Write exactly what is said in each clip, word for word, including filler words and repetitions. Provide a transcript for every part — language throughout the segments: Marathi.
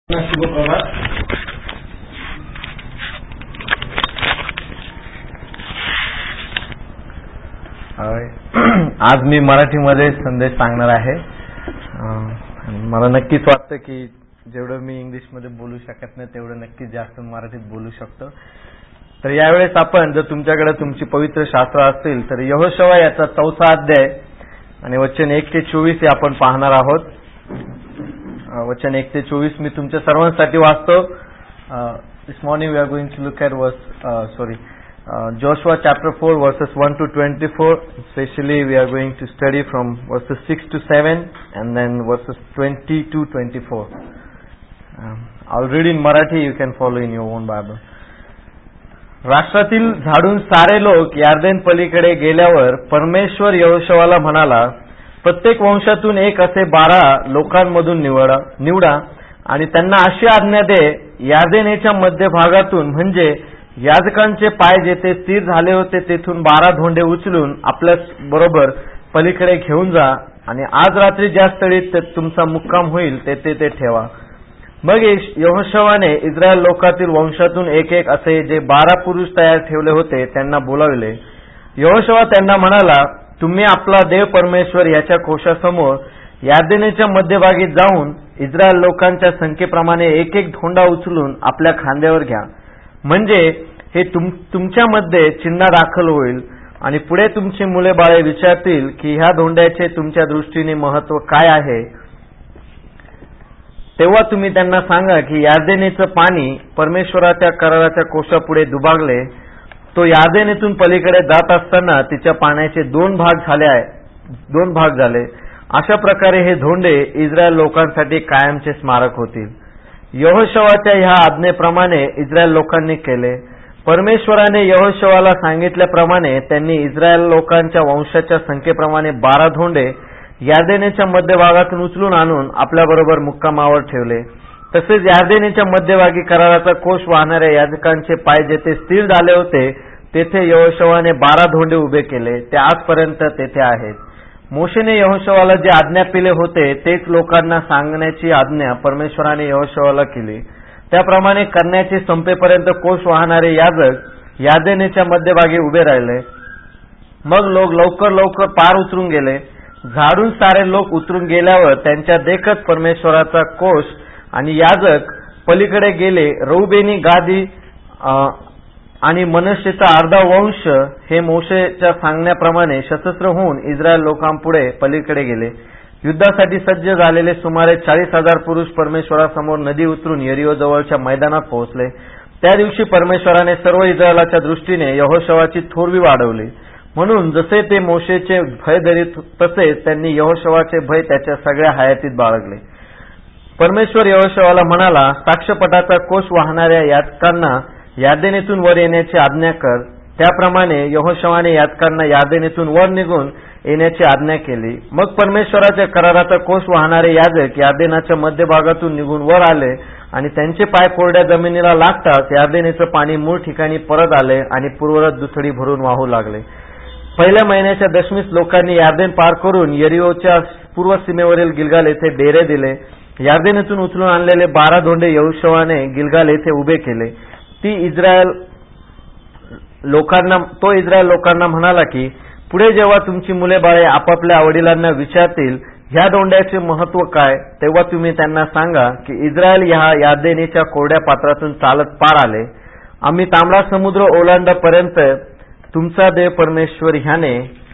शुभ प्रभात. आज मी मराठीमध्ये संदेश सांगणार आहे. मला नक्कीच वाटतं की जेवढं मी इंग्लिशमध्ये बोलू शकत नाही तेवढं नक्कीच जास्त मराठीत बोलू शकतो. तर यावेळेस आपण जर तुमच्याकडे तुमची पवित्र शास्त्र असतील तर यहोशुआ याचा चौथा अध्याय आणि वचन एक ते चोवीस हे आपण पाहणार आहोत. वचन एक ते चोवीस मी तुमच्या सर्वांसाठी वाचतो. This morning we are going to look at verse sorry Joshua chapter four verses one to twenty-four. Especially we are going to study from verses six to seven and then verses twenty to twenty-four. Um, I'll read in Marathi. You can follow in your own Bible. राष्ट्रातील झाडून सारे लोक यार्देन पलीकडे गेल्यावर परमेश्वर यहोशुआला म्हणाला, प्रत्येक वंशातून एक असे बारा लोकांमधून निवडा निवडा आणि त्यांना अशी आज्ञा दे, यार्देनेच्या मध्यभागातून म्हणजे याजकांचे पाय जेथे स्थिर झाले होते तेथून बारा धोंडे उचलून आपल्या बरोबर पलीकडे घेऊन जा आणि आज रात्री ज्या स्थळी तुमचा मुक्काम होईल तेथे ते ठेवा. मग यहोशुआने इस्रायल लोकातील वंशातून एक एक असे जे बारा पुरुष तयार ठेवले होते त्यांना बोलाविले. यहोशुआ त्यांना म्हणाला, तुम्ही आपला देव परमेश्वर याच्या कोशासमोर यार्देनेच्या मध्यभागी जाऊन इस्रायल लोकांच्या संख्येप्रमाणे एक एक धोंडा उचलून आपल्या खांद्यावर घ्या, म्हणजे हे तुम तुमच्यामध्ये चिन्ह दाखल होईल आणि पुढे तुमची मुले बाळे विचारतील की ह्या धोंड्याचे तुमच्या दृष्टीने महत्व काय आहे. तेव्हा तुम्ही त्यांना सांगा की यार्देनेचं पाणी परमेश्वराच्या कराराच्या कोशापुढे दुभागले. तो यार्देनेतून पलीकडे जात असताना तिच्या पाण्याचे दोन भाग झाले आहे दोन भाग झाले. अशा प्रकारे हे धोंडे इस्रायल लोकांसाठी कायमचे स्मारक होतील. यहोशुआच्या ह्या आज्ञेप्रमाणे इस्रायल लोकांनी केले. परमेश्वराने यहोशुआला सांगितल्याप्रमाणे त्यांनी इस्रायल लोकांच्या वंशाच्या संख्येप्रमाणे बारा धोंडे यार्देनेच्या मध्यभागातून उचलून आणून आपल्याबरोबर मुक्कामावर ठेवले. तसेच यार्देनेच्या मध्यभागी कराराचा कोश वाहणाऱ्या याजकांचे पाय जेथे स्थिर झाले होते तेथे यहोशुआने बारा धोंडे उभे केले. ते आजपर्यंत तेथे आहेत. मोशेने यहोशुआला जे आज्ञा पिले होते तेच लोकांना सांगण्याची आज्ञा परमेश्वराने यहोशुआला केली. त्याप्रमाणे करण्याचे संपेपर्यंत कोश वाहणारे याजक यार्देनेच्या मध्यभागी उभे राहिले. मग लोक लवकर लवकर पार उतरून गेले. झाडून सारे लोक उतरून गेल्यावर त्यांच्या देखत परमेश्वराचा कोश आणि याजक पलीकडे गेले. रौबेनी, गादी आणि मनश्शेचा अर्धा वंश हे मोशेच्या सांगण्याप्रमाणे सशस्त्र होऊन इस्रायल लोकांपुढे पलीकडे गेले. युद्धासाठी सज्ज झालेले सुमारे चाळीस हजार पुरुष परमेश्वरासमोर नदी उतरून यरीहो जवळच्या मैदानात पोहोचले. त्या दिवशी परमेश्वराने सर्व इस्रायलाच्या दृष्टीने यहोशुआची थोरवी वाढवली. म्हणून जसे ते मोशेचे भय धरीत तसेच त्यांनी यहोशुआचे भय त्याच्या सगळ्या हयातीत बाळगले. परमेश्वर यहोशुआला म्हणाला, साक्षपटाचा कोश वाहणाऱ्या याजकांना यार्देनेतून वर येण्याची आज्ञा कर. त्याप्रमाणे यहोशुआने याजकांना यार्देनेतून वर निघून येण्याची आज्ञा केली. मग परमेश्वराच्या कराराचा कोश वाहणारे याजक यार्देनाच्या मध्यभागातून निघून वर आले आणि त्यांचे पाय कोरड्या जमिनीला लागताच यार्देनेचं पाणी मूळ ठिकाणी परत आले आणि पूर्वरत दुथडी भरून वाहू लागले. पहिल्या महिन्याच्या दशमीस लोकांनी यार्देन पार करून यरीहोच्या पूर्व सीमेवरील गिलगाल येथे डेरे दिले. यार्देनेतून उचलून आणलेले बारा धोंडे यहोशुआने गिलगाल येथे उभे केले. ती इस्रायल लोकांना तो इस्रायल लोकांना म्हणाला की पुढे जेव्हा तुमची मुले बाळे आपापल्या वडिलांना विचारतील ह्या धोंड्याचे महत्व काय, तेव्हा तुम्ही त्यांना सांगा की इस्रायल ह्या यार्देनेच्या कोरड्या पात्रातून चालत पार आले. आम्ही तांबडा समुद्र ओलांडापर्यंत तुमचा देव परमेश्वर ह्याने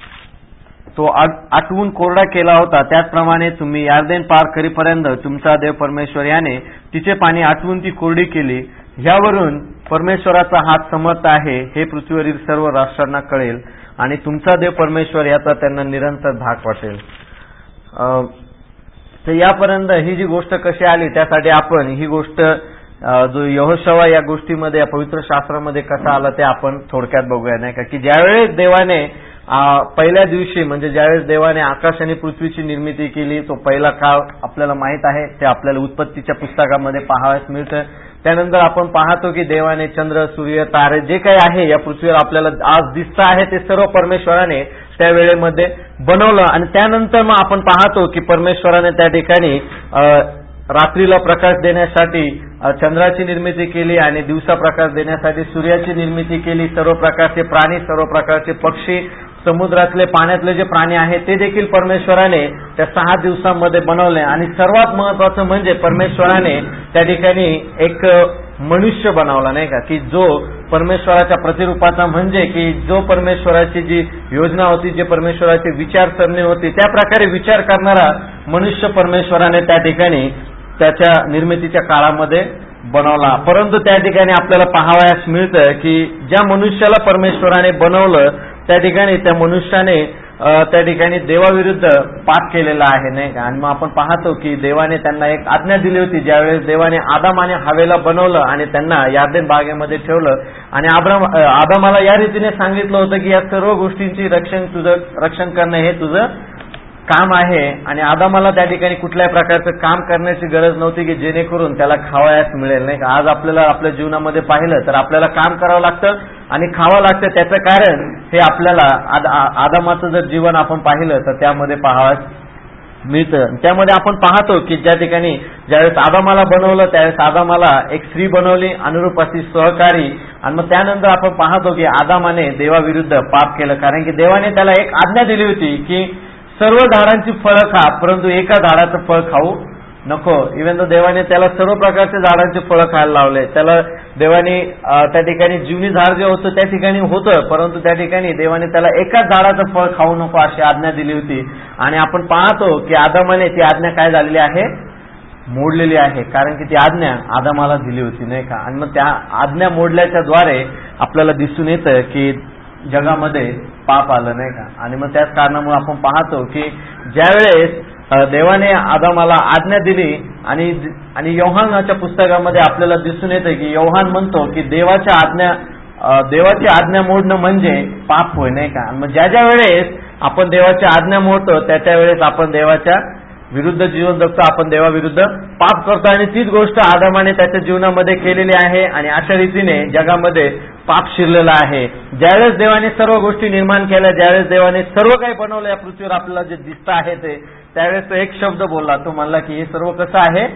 तो आटवून कोरडा केला होता. त्याचप्रमाणे तुम्ही यार्देन पार करीपर्यंत तुमचा देव परमेश्वर याने तिचे पाणी आटवून ती कोरडी केली. ह्यावरून परमेश्वराचा हात समर्थ आहे हे पृथ्वीवरील सर्व राष्ट्रांना कळेल आणि तुमचा देव परमेश्वर याचा त्यांना निरंतर धाक वाटेल. तर यापर्यंत ही जी गोष्ट कशी आली त्यासाठी आपण ही गोष्ट जो यहोशुआ या गोष्टीमध्ये या पवित्र शास्त्रामध्ये कसा आला ते आपण थोडक्यात बघूया. नाही का की ज्यावेळेस देवाने पहिल्या दिवशी म्हणजे ज्यावेळेस देवाने आकाश आणि पृथ्वीची निर्मिती केली तो पहिला काळ आपल्याला माहित आहे. ते आपल्याला उत्पत्तीच्या पुस्तकामध्ये पाहावयास मिळतं. त्यानंतर आपण पाहतो की देवाने चंद्र, सूर्य, तारे जे काही आहे या पृथ्वीवर आपल्याला आज दिसतं आहे ते सर्व परमेश्वराने त्या वेळेमध्ये बनवलं. आणि त्यानंतर मग आपण पाहतो की परमेश्वराने त्या ठिकाणी रात्रीला प्रकाश देण्यासाठी चंद्राची निर्मिती केली आणि दिवसा प्रकाश देण्यासाठी सूर्याची निर्मिती केली. सर्व प्रकारचे प्राणी, सर्व प्रकारचे पक्षी, समुद्रातले पाण्यातले जे प्राणी आहेत ते देखील परमेश्वराने त्या सहा दिवसांमध्ये बनवले. आणि सर्वात महत्वाचं म्हणजे परमेश्वराने त्या ठिकाणी एक मनुष्य बनवला, नाही का, की जो परमेश्वराच्या प्रतिरूपाचा, म्हणजे की जो परमेश्वराची जी योजना होती, जे परमेश्वराची विचारसरणी होती, त्या प्रकारे विचार करणारा मनुष्य परमेश्वराने त्या ठिकाणी त्याच्या निर्मितीच्या काळामध्ये बनवला. परंतु त्या ठिकाणी आपल्याला पाहावयास मिळतं की ज्या मनुष्याला परमेश्वराने बनवलं त्या ठिकाणी त्या मनुष्याने त्या ठिकाणी देवाविरुद्ध पाप केलेला आहे, नाही का. आणि मग आपण पाहतो की देवाने त्यांना एक आज्ञा दिली होती. ज्यावेळेस देवाने आदाम आणि हवेला बनवलं आणि त्यांना यार्देन बागेमध्ये ठेवलं आणि आब्राम आदामाला या रीतीने सांगितलं होतं की या सर्व गोष्टींची रक्षण तुझं रक्षण करणं हे तुझं काम आहे. आणि आदामाला त्या ठिकाणी कुठल्याही प्रकारचं काम करण्याची गरज नव्हती की जेणेकरून त्याला खावयास मिळेल, नाही का. आज आपल्याला आपल्या जीवनामध्ये पाहिलं तर आपल्याला काम करावं लागतं आणि खावं लागतं. त्याचं कारण हे आपल्याला आदामाचं जर जीवन आपण पाहिलं तर त्यामध्ये पाहावयास मिळतं. त्यामध्ये आपण पाहतो की ज्या ठिकाणी ज्यावेळेस आदामाला बनवलं त्यावेळेस आदामाला एक स्त्री बनवली, अनुरूप अशी सहकारी. आणि मग त्यानंतर आपण पाहतो की आदामाने देवाविरुद्ध पाप केलं, कारण की देवाने त्याला एक आज्ञा दिली होती की सर्व झाडांची फळं खा, परंतु एका झाडाचं फळ खाऊ नको. इव्हन तर देवाने त्याला सर्व प्रकारच्या झाडांची फळं खायला लावले. त्याला देवाने त्या ठिकाणी जीवनी झाड जे होतं त्या ठिकाणी होतं, परंतु त्या ठिकाणी देवाने त्याला एकाच झाडाचं फळ खाऊ नको अशी आज्ञा दिली होती. आणि आपण पाहतो की आदामाने ती आज्ञा काय झालेली आहे, मोडलेली आहे, कारण की ती आज्ञा आदामाला दिली होती, नाही का. आणि मग त्या आज्ञा मोडल्याच्या द्वारे आपल्याला दिसून येतं की जगामध्ये पाप आलं, नाही का. आणि मग त्याच कारणामुळे आपण पाहतो की ज्यावेळेस देवाने आदामाला आज्ञा दिली आणि आणि योहानाच्या पुस्तकामध्ये आपल्याला दिसून येतं की योहान म्हणतो की देवाच्या आज्ञा देवाची आज्ञा मोडणं म्हणजे पाप होय, नाही का. मग ज्या ज्या वेळेस आपण देवाची आज्ञा मोडतो त्या त्या वेळेस आपण देवाच्या विरुद्ध जीवन जगतो, आपण देवाविरुद्ध पाप करतो. आणि तीच गोष्ट आदामाने त्याच्या जीवनामध्ये केलेली आहे आणि अशा रीतीने जगामध्ये पाप शिरलेला आहे. ज्यावेळेस देवाने सर्व गोष्टी निर्माण केल्या, ज्यावेळेस देवाने सर्व काही बनवलं या पृथ्वीवर आपल्याला जे दिसतं आहे ते, त्यावेळेस तो एक शब्द बोलला, तो म्हणला की हे सर्व कसं आहे,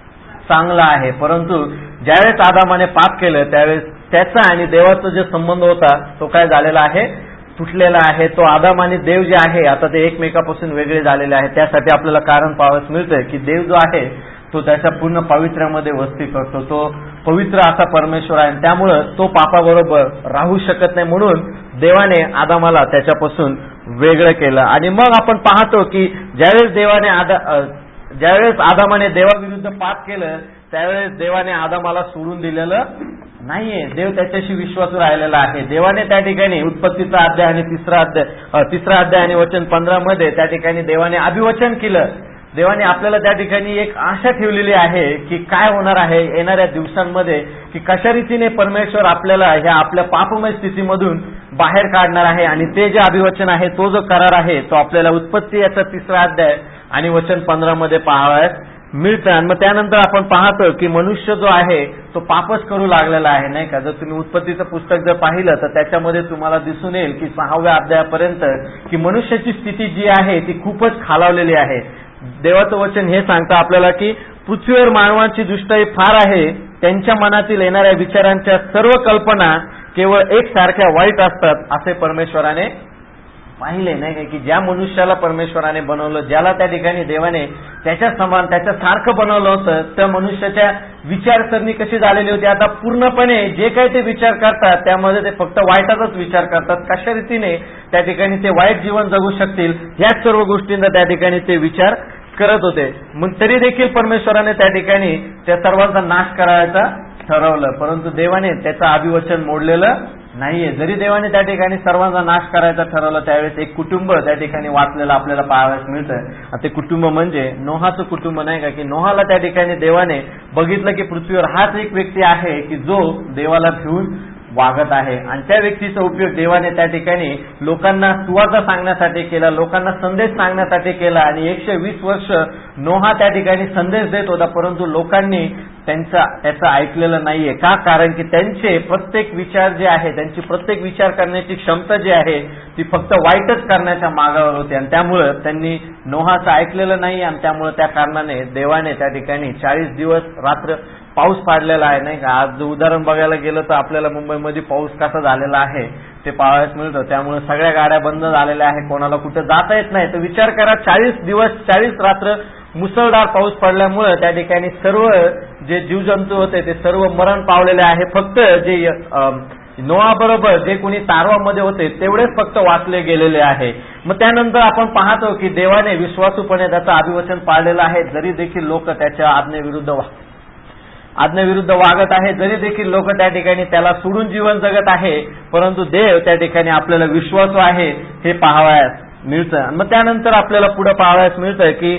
चांगलं आहे. परंतु ज्यावेळेस आदामाने पाप केलं त्यावेळेस त्याचा आणि देवाचा जो संबंध होता तो काय झालेला आहे, तुटलेला आहे. तो आदाम आणि देव जे आहे आता ते एकमेकापासून वेगळे झालेले आहे. त्यासाठी आपल्याला कारण पाहावयास मिळतंय की देव जो आहे तो त्याच्या पूर्ण पवित्र्यामध्ये वस्ती करतो. तो पवित्र असा परमेश्वर आहे, त्यामुळं तो पापाबरोबर राहू शकत नाही. म्हणून देवाने आदामाला त्याच्यापासून वेगळं केलं. आणि मग आपण पाहतो की ज्यावेळेस देवाने आदा ज्यावेळेस आदामाने देवाविरुद्ध पाप केलं त्यावेळेस देवाने आदामाला सोडून दिलेलं नाहीये. देव त्याच्याशी विश्वासू राहिलेला आहे. देवाने त्या ठिकाणी उत्पत्तीचा अध्याय आणि तिसरा अध्याय तिसरा अध्याय आणि वचन पंधरा मध्ये त्या ठिकाणी देवाने अभिवचन केलं. देवाने आपल्याला त्या ठिकाणी एक आशा ठेवलेली आहे की काय होणार आहे येणाऱ्या दिवसांमध्ये, की कशा रीतीने परमेश्वर आपल्याला ह्या आपल्या पापमय स्थितीमधून बाहेर काढणार आहे. आणि ते जे अभिवचन आहे, तो जो करार आहे, तो आपल्याला उत्पत्ती याचा तिसरा अध्याय आणि वचन पंधरा मध्ये पाहावयास मिळतं. आणि मग त्यानंतर आपण पाहतो की मनुष्य जो आहे तो पापच करू लागलेला आहे, नाही का. जर तुम्ही उत्पत्तीचं पुस्तक जर पाहिलं तर त्याच्यामध्ये तुम्हाला दिसून येईल की सहाव्या अध्यायापर्यंत की मनुष्याची स्थिती जी आहे ती खूपच खालावलेली आहे. देवाचं वचन हे सांगतं आपल्याला की पृथ्वीवर मानवाची दुष्टाई फार आहे, त्यांच्या मनातील येणाऱ्या विचारांच्या सर्व कल्पना केवळ एकसारख्या वाईट असतात असे परमेश्वराने पाहिले, नाही का. की ज्या मनुष्याला परमेश्वराने बनवलं, ज्याला त्या ठिकाणी देवाने त्याच्या समान त्याच्या सारखं बनवलं होतं, त्या मनुष्याच्या विचारसरणी कशी झालेली होती, आता पूर्णपणे जे काही ते विचार करतात त्यामध्ये ते फक्त वाईटाचाच विचार करतात. कशा रीतीने त्या ठिकाणी ते वाईट जीवन जगू शकतील ह्याच सर्व गोष्टींचा त्या ठिकाणी ते विचार करत होते. मग तरी देखील परमेश्वराने त्या ठिकाणी त्या सर्वांचा नाश करायचा ठरवलं, परंतु देवाने त्याचं अभिवचन मोडलेलं नाहीये. जरी देवाने त्या ठिकाणी सर्वांचा नाश करायचा ठरवलं त्यावेळेस एक कुटुंब त्या ठिकाणी वाचलेलं आपल्याला पाहावयास मिळतं. ते कुटुंब म्हणजे नोहाचं कुटुंब, नाही का. की नोहाला त्या ठिकाणी देवाने बघितलं की पृथ्वीवर हाच एक व्यक्ती आहे की जो देवाला भिवून वागत आहे आणि त्या व्यक्तीचा उपयोग देवाने त्या ठिकाणी लोकांना सुवार्ता सांगण्यासाठी केला, लोकांना संदेश सांगण्यासाठी केला आणि एकशे वीस वर्ष नोहा त्या ठिकाणी संदेश देत होता, परंतु लोकांनी त्यांचा त्याचं ऐकलेलं नाहीये. का? कारण की त्यांचे प्रत्येक विचार जे आहे, त्यांची प्रत्येक विचार करण्याची क्षमता जी आहे ती फक्त वाईटच करण्याच्या मागावर होती आणि त्यामुळे त्यांनी नोहाचं ऐकलेलं नाही आणि त्यामुळे त्या कारणाने देवाने त्या ठिकाणी चाळीस दिवस रात्र पाऊस पाडलेला आहे, नाही का. आज उदाहरण बघायला गेलं तर आपल्याला मुंबईमध्ये पाऊस कसा झालेला आहे ते पाहायला मिळतं. त्यामुळे सगळ्या गाड्या बंद झालेल्या आहे, कोणाला कुठे जाता येत नाही. तर विचार करा, चाळीस दिवस चाळीस रात्र मुसळधार पाऊस पडल्यामुळे त्या ठिकाणी सर्व जे जीवजंतू होते ते सर्व मरण पावलेले आहे. फक्त जे नोआ बरोबर जे कोणी तारवामध्ये होते तेवढेच फक्त वाचले गेलेले आहे. मग त्यानंतर आपण पाहतो की देवाने विश्वासूपणे त्याचं अभिवचन पाळलेलं आहे, जरी देखील लोक त्याच्या आज्ञेविरुद्ध आज्ञेविरुद्ध वागत आहे, जरी देखील लोक त्या ठिकाणी त्याला सोडून जीवन जगत आहे, परंतु देव त्या ठिकाणी आपल्याला विश्वासू आहे हे पाहावयास मिळतं. मग त्यानंतर आपल्याला पुढे पाहावयास मिळतं की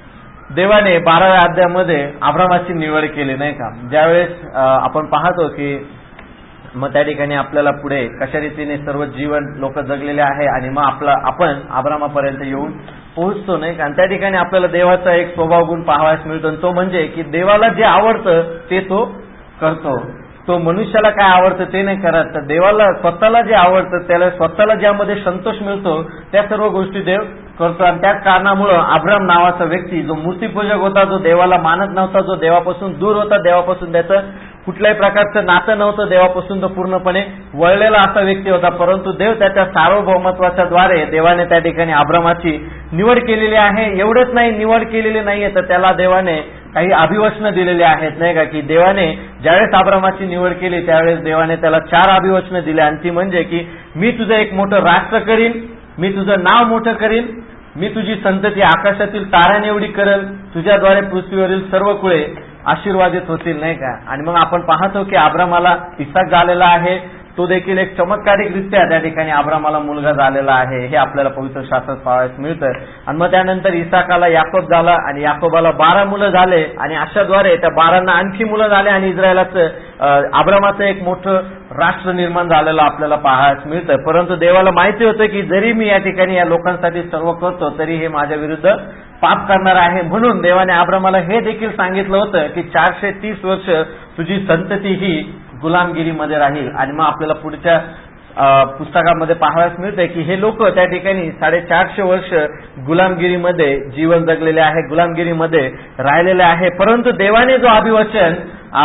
देवाने बाराव्या अध्यायामध्ये अब्रामाची निवड केली, नाही का. ज्यावेळेस आपण पाहतो की मग त्या ठिकाणी आपल्याला पुढे कशा रीतीने सर्व जीवन लोक जगलेले आहे आणि मग आपला आपण अब्रामापर्यंत येऊन पोहोचतो, नाही का. त्या ठिकाणी आपल्याला देवाचा एक स्वभाव गुण पाहावयास मिळतो, तो म्हणजे की देवाला जे आवडतं ते तो करतो. तो मनुष्याला काय आवडतं ते नाही करत, तर देवाला स्वतःला जे आवडतं, त्याला स्वतःला ज्यामध्ये संतोष मिळतो त्या सर्व गोष्टी देव करतो. आणि त्याच कारणामुळे अब्राम नावाचा व्यक्ती जो मूर्तीपूजक होता, जो देवाला मानत नव्हता, जो देवापासून दूर होता, देवापासून त्याचं कुठल्याही प्रकारचं नातं नव्हतं, देवापासून तो पूर्णपणे वळलेला असा व्यक्ती होता, परंतु देव त्याच्या सार्वभौमत्वाच्या द्वारे देवाने त्या ठिकाणी अब्रामाची निवड केलेली आहे. एवढंच नाही, निवड केलेली नाहीये तर त्याला देवाने काही अभिवचनं दिलेली आहेत, नाही का. की देवाने ज्यावेळेस अब्रामाची निवड केली त्यावेळेस देवाने त्याला चार अभिवचनं दिली आणि ती म्हणजे की मी तुझं एक मोठं राष्ट्र करीन, मी तुझं नाव मोठं करीन, मी तुझी संतती आकाशातील ताऱ्याने एवढी करेल, तुझ्याद्वारे पृथ्वीवरील सर्व कुळे आशीर्वादित होतील, नाही का. आणि मग आपण पाहतो की अब्रामाला इसाक झालेला आहे, तो देखील एक चमत्कारिकरित्या त्या ठिकाणी अब्रामाला मुलगा झालेला आहे, हे आपल्याला पवित्र शास्त्रात पाहायला मिळतं. आणि मग त्यानंतर इसाकाला याकोब झाला आणि याकोबाला बारा मुलं झाले आणि अशाद्वारे त्या बारांना आणखी मुलं झाले आणि इस्रायलाचं अब्रामाचं एक मोठं राष्ट्र निर्माण झालेलं आपल्याला पाहायला मिळतं. परंतु देवाला माहिती होतं की जरी मी या ठिकाणी या लोकांसाठी सर्व करतो तरी हे माझ्या विरुद्ध पाप करणार आहे, म्हणून देवाने अब्रामाला हे देखील सांगितलं होतं की चारशे तीस वर्ष तुझी संतती ही गुलामगिरीमध्ये राहील. आणि मग आपल्याला पुढच्या पुस्तकामध्ये पाहायला मिळते की हे लोक त्या ठिकाणी साडेचारशे वर्ष गुलामगिरीमध्ये जीवन जगलेले आहे, गुलामगिरीमध्ये राहिलेले आहे. परंतु देवाने जो अभिवचन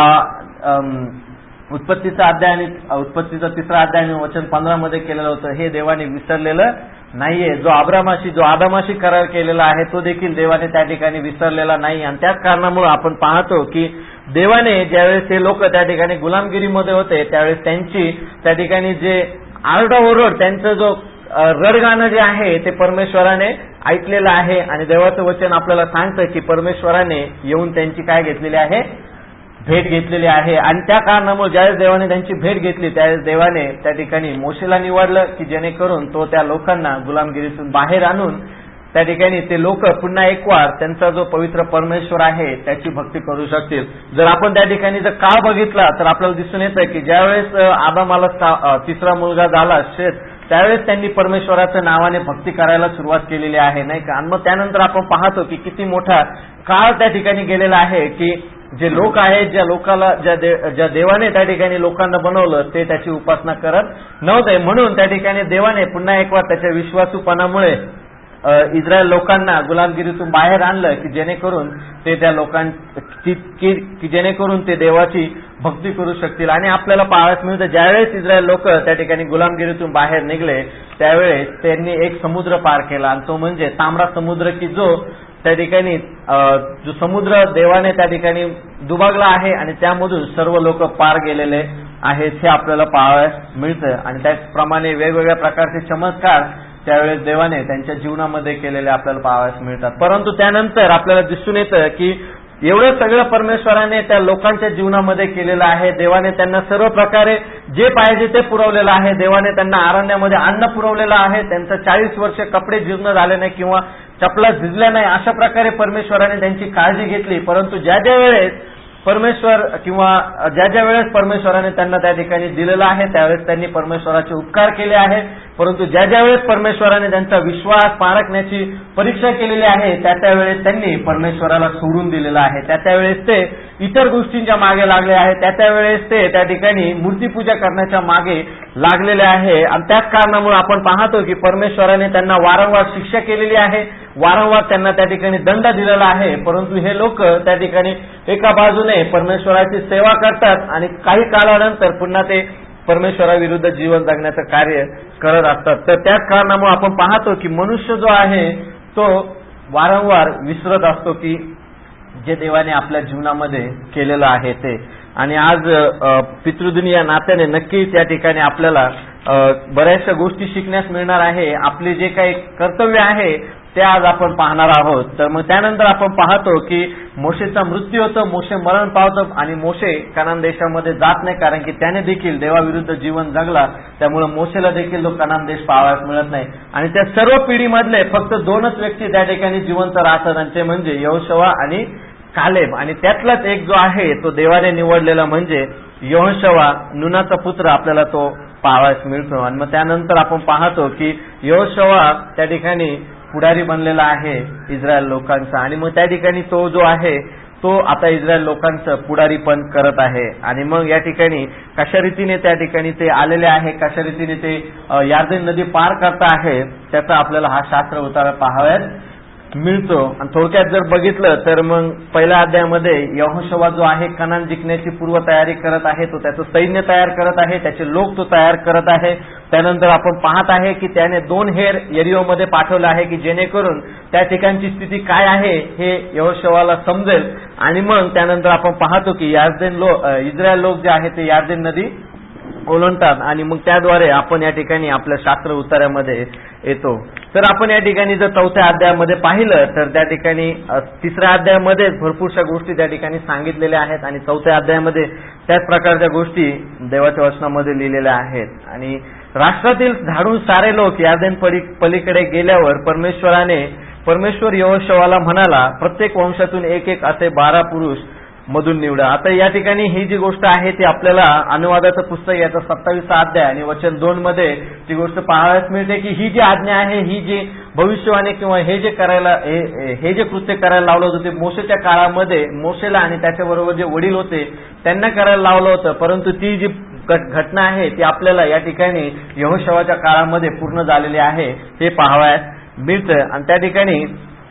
उत्पत्तीचा अध्याय आणि उत्पत्तीचा तिसरा अध्याय आणि वचन पंधरा मध्ये केलेलं होतं हे देवाने विसरलेलं नाहीये. जो अब्रामाशी जो आदामाशी करार केलेला आहे तो देखील देवाने त्या ठिकाणी विसरलेला नाही. आणि त्याच कारणामुळे आपण पाहतो की देवाने ज्यावेळेस हे लोक त्या ठिकाणी गुलामगिरीमध्ये होते त्यावेळेस त्यांची त्या ठिकाणी जे आरडाओरड त्यांचं जो रडगाणं जे आहे ते परमेश्वराने ऐकलेलं आहे. आणि देवाचं वचन आपल्याला सांगतं की परमेश्वराने येऊन त्यांची काय घेतलेली आहे, भेट घेतलेली आहे. आणि त्या कारणामुळे ज्यावेळेस देवाने त्यांची भेट घेतली त्यावेळेस देवाने त्या ठिकाणी मोशेला निवडलं की जेणेकरून तो त्या लोकांना गुलामगिरीतून बाहेर आणून त्या ठिकाणी ते लोक पुन्हा एक वार त्यांचा जो पवित्र परमेश्वर आहे त्याची भक्ती करू शकतील. जर आपण त्या ठिकाणी जर काळ बघितला तर आपल्याला दिसून येतं की ज्यावेळेस आदामाला तिसरा मुलगा झाला शेत, त्यावेळेस त्यांनी परमेश्वराच्या नावाने भक्ती करायला सुरुवात केलेली आहे, नाही का. आणि मग त्यानंतर आपण पाहतो की किती मोठा काळ त्या ठिकाणी गेलेला आहे की जे लोक आहेत, ज्या लोकाला ज्या दे, ज्या देवाने त्या ठिकाणी लोकांना बनवलं ते त्याची उपासना करत नव्हते. म्हणून त्या ठिकाणी देवाने पुन्हा एक वार त्याच्या विश्वासूपणामुळे इस्रायल लोकांना गुलामगिरीतून बाहेर आणलं की जेणेकरून ते त्या लोकां की जेणेकरून ते देवाची भक्ती करू शकतील. आणि आपल्याला पाहायला मिळतं ज्यावेळेस इस्रायल लोक त्या ठिकाणी गुलामगिरीतून बाहेर निघले त्यावेळेस त्यांनी एक समुद्र पार केला आणि तो म्हणजे तांबडा समुद्र की जो त्या ठिकाणी जो समुद्र देवाने त्या ठिकाणी दुभागला आहे आणि त्यामधून सर्व लोक पार गेलेले आहेत हे आपल्याला पाहायला मिळतं. आणि त्याचप्रमाणे वेगवेगळ्या प्रकारचे चमत्कार त्यावेळेस देवाने त्यांच्या जीवनामध्ये केलेले आपल्याला पाहायला मिळतात. परंतु त्यानंतर आपल्याला दिसून येतं की एवढं सगळं परमेश्वराने त्या लोकांच्या जीवनामध्ये केलेलं आहे. देवाने त्यांना सर्व प्रकारे जे पाहिजे ते पुरवलेलं आहे. देवाने त्यांना अरण्यामध्ये अन्न पुरवलेलं आहे. त्यांचं चाळीस वर्ष कपडे जीर्ण झाले नाही किंवा चपला झिजल्या नाही अशा प्रकारे परमेश्वराने त्यांची काळजी घेतली. परंतु ज्या ज्या वेळेस परमेश्वर किंवा ज्या ज्या वेळेस परमेश्वराने त्यांना त्या ठिकाणी दिलेलं आहे त्यावेळेस त्यांनी परमेश्वराचे उपकार केले आहे, परंतु ज्या ज्या वेळेस परमेश्वराने त्यांचा विश्वास पारखण्याची परीक्षा केलेली आहे त्या त्यावेळेस त्यांनी परमेश्वराला सोडून दिलेलं आहे, त्या त्यावेळेस ते इतर गोष्टींच्या मागे लागले आहे, त्या त्यावेळेस ते त्या ठिकाणी मूर्तीपूजा करण्याच्या मागे लागलेले आहे. आणि त्याच कारणामुळे आपण पाहतो की परमेश्वराने त्यांना वारंवार शिक्षा केलेली आहे, वारंवार त्यांना त्या ठिकाणी दंड दिलेला आहे, परंतु हे लोक त्या ठिकाणी एका बाजूने परमेश्वराची सेवा करतात आणि काही काळानंतर पुन्हा ते परमेश्वराविरुद्ध जीवन जगण्याचं कार्य करत असतात. तर त्याच कारणामुळे आपण पाहतो की मनुष्य जो आहे तो वारंवार विसरत असतो की जे देवाने आपल्या जीवनामध्ये केलेलं आहे ते. आणि आज पितृदिनी या नात्याने नक्कीच या ठिकाणी आपल्याला बऱ्याचशा गोष्टी शिकण्यास मिळणार आहे. आपले जे काही कर्तव्य आहे ते आज आपण पाहणार आहोत. तर मग त्यानंतर आपण पाहतो की मोशेचा मृत्यू होतो, मोशे मरण पावतो आणि मोशे कनान देशामध्ये जात नाही, कारण की त्याने देखील देवाविरुद्ध जीवन जगला, त्यामुळे मोशेला देखील तो कनान देश पाहायला मिळत नाही. आणि त्या सर्व पिढीमधले फक्त दोनच व्यक्ती त्या ठिकाणी जिवंत राहतात आणि ते म्हणजे यहोशुवा आणि कालेब. आणि त्यातलाच एक जो आहे तो देवाने निवडलेला म्हणजे यहोशुवा, नूनाचा पुत्र, आपल्याला तो पाहायला मिळतो. आणि मग त्यानंतर आपण पाहतो की यहोशुवा त्या ठिकाणी पुढारी बनलेला आहे इस्रायल लोकांचा आणि मग त्या ठिकाणी तो जो आहे तो आता इस्रायल लोकांचं पुढारी पण करत आहे. आणि मग या ठिकाणी कशा रीतीने त्या ठिकाणी ते आलेले आहे, कशा रीतीने ते यार्देन नदी पार करता आहे त्याचा आपल्याला हा शास्त्र उतारा पाहावयास मिळतो. आणि थोडक्यात जर बघितलं तर मग पहिल्या अध्यायामध्ये यहोशुवा जो आहे कनान जिंकण्याची पूर्व तयारी करत आहे, तो त्याचं सैन्य तयार करत आहे, त्याचे लोक तो तयार करत आहे. त्यानंतर आपण पाहत आहे की त्याने दोन हेर यरीहोमध्ये पाठवले आहे की जेणेकरून त्या ठिकाणची स्थिती काय आहे हे यहोशुवाला समजेल. आणि मग त्यानंतर आपण पाहतो की यार्देन लोक इस्रायल लोक जे आहे ते यार्देन नदी ओलांडतात आणि मग त्याद्वारे आपण या ठिकाणी आपल्या शास्त्र उतार्यामध्ये येतो. तर आपण या ठिकाणी जर चौथ्या अध्यायामध्ये पाहिलं तर त्या ठिकाणी तिसऱ्या अध्यायामध्ये भरपूरशा गोष्टी त्या ठिकाणी सांगितलेल्या आहेत आणि चौथ्या अध्यायामध्ये त्याच प्रकारच्या गोष्टी देवाच्या वचनामध्ये लिहिलेल्या आहेत. आणि राष्ट्रातील झाडून सारे लोक यार्देन पलीकडे गेल्यावर परमेश्वराने परमेश्वर यहोशुवाला म्हणाला, प्रत्येक वंशातून एक एक असे बारा पुरुष मधून निवडा. आता या ठिकाणी ही जी गोष्ट आहे ती आपल्याला अनुवादाचं पुस्तक याचा सत्तावीसा अध्याय आणि वचन दोन मध्ये ती गोष्ट पाहायला मिळते की ही जी आज्ञा आहे, ही जी भविष्यवाणी किंवा हे जे करायला हे जे कृत्य करायला लावलं होतं ते मोशेच्या काळामध्ये मोशेला आणि त्याच्याबरोबर जे वडील होते त्यांना करायला लावलं होतं, परंतु ती जी घटना आहे ती आपल्याला या ठिकाणी यहोशुवाच्या काळामध्ये पूर्ण झालेली आहे हे पाहावयास मिळतं. आणि त्या ठिकाणी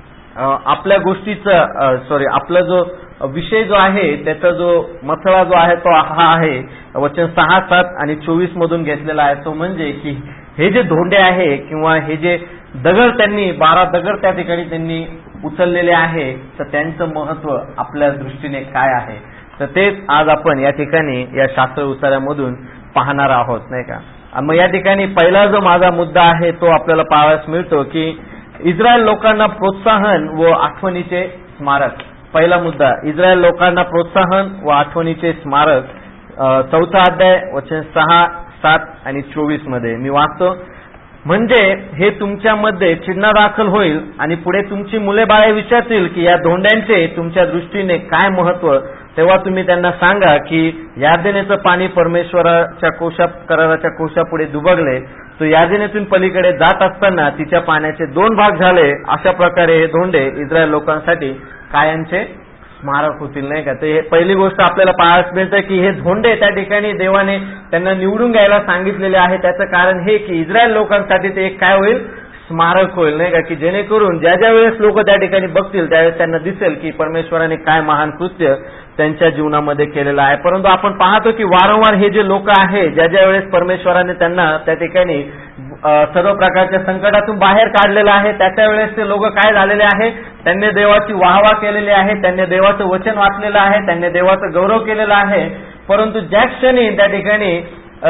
आपल्या गोष्टीचं सॉरी आपला जो विषय जो आहे त्याचा जो मथळा जो आहे तो हा आहे वचन सहा सात आणि चोवीस मधून घेतलेला आहे. तो म्हणजे की हे जे धोंडे आहे किंवा हे जे दगड त्यांनी बारा दगड त्या ठिकाणी त्यांनी उचललेले आहे तर त्यांचं महत्व आपल्या दृष्टीने काय आहे, तर तेच आज आपण या ठिकाणी या शास्त्र उतार्यामधून पाहणार आहोत, नाही का. मग या ठिकाणी पहिला जो माझा मुद्दा आहे तो आपल्याला पाहायला मिळतो की इस्रायल लोकांना प्रोत्साहन व आठवणीचे स्मारक. पहिला मुद्दा इस्रायल लोकांना प्रोत्साहन व आठवणीचे स्मारक. चौथा अध्याय वचन सहा सात आणि चोवीस मध्ये मी वाचतो, म्हणजे हे तुमच्यामध्ये चिन्ह दाखल होईल आणि पुढे तुमची मुले बाळे विचारतील की या धोंड्यांचे तुमच्या दृष्टीने काय महत्व, तेव्हा तुम्ही त्यांना सांगा की यार्देनेचं पाणी परमेश्वराच्या कोशा कराराच्या कोशापुढे दुबगले, तो यार्देनेतून पलीकडे जात असताना तिच्या पाण्याचे दोन भाग झाले. अशा प्रकारे हे धोंडे इस्रायल लोकांसाठी कायमचे स्मारक होतील, नाही का. तर पहिली गोष्ट आपल्याला पाहायला मिळते की हे धोंडे त्या ठिकाणी देवाने त्यांना निवडून घ्यायला सांगितलेले आहे. त्याचं कारण हे की इस्रायल लोकांसाठी ते एक काय होईल, स्मारक होईल, नाही का, की जेणेकरून ज्या ज्या वेळेस लोक त्या ठिकाणी बघतील त्यावेळेस त्यांना दिसेल की परमेश्वराने काय महान कृत्य त्यांच्या जीवनामध्ये केलेलं आहे. परंतु आपण पाहतो की वारंवार हे जे लोक आहे ज्या ज्या वेळेस परमेश्वराने त्यांना त्या ठिकाणी सर्व प्रकारच्या संकटातून बाहेर काढलेलं आहे त्याच्या वेळेस ते लोक काय झालेले आहे, त्यांनी देवाची वाहवा केलेली आहे, त्यांनी देवाचं वचन वाचलेलं आहे, त्यांनी देवाचं गौरव केलेला आहे. परंतु ज्या क्षणी त्या ठिकाणी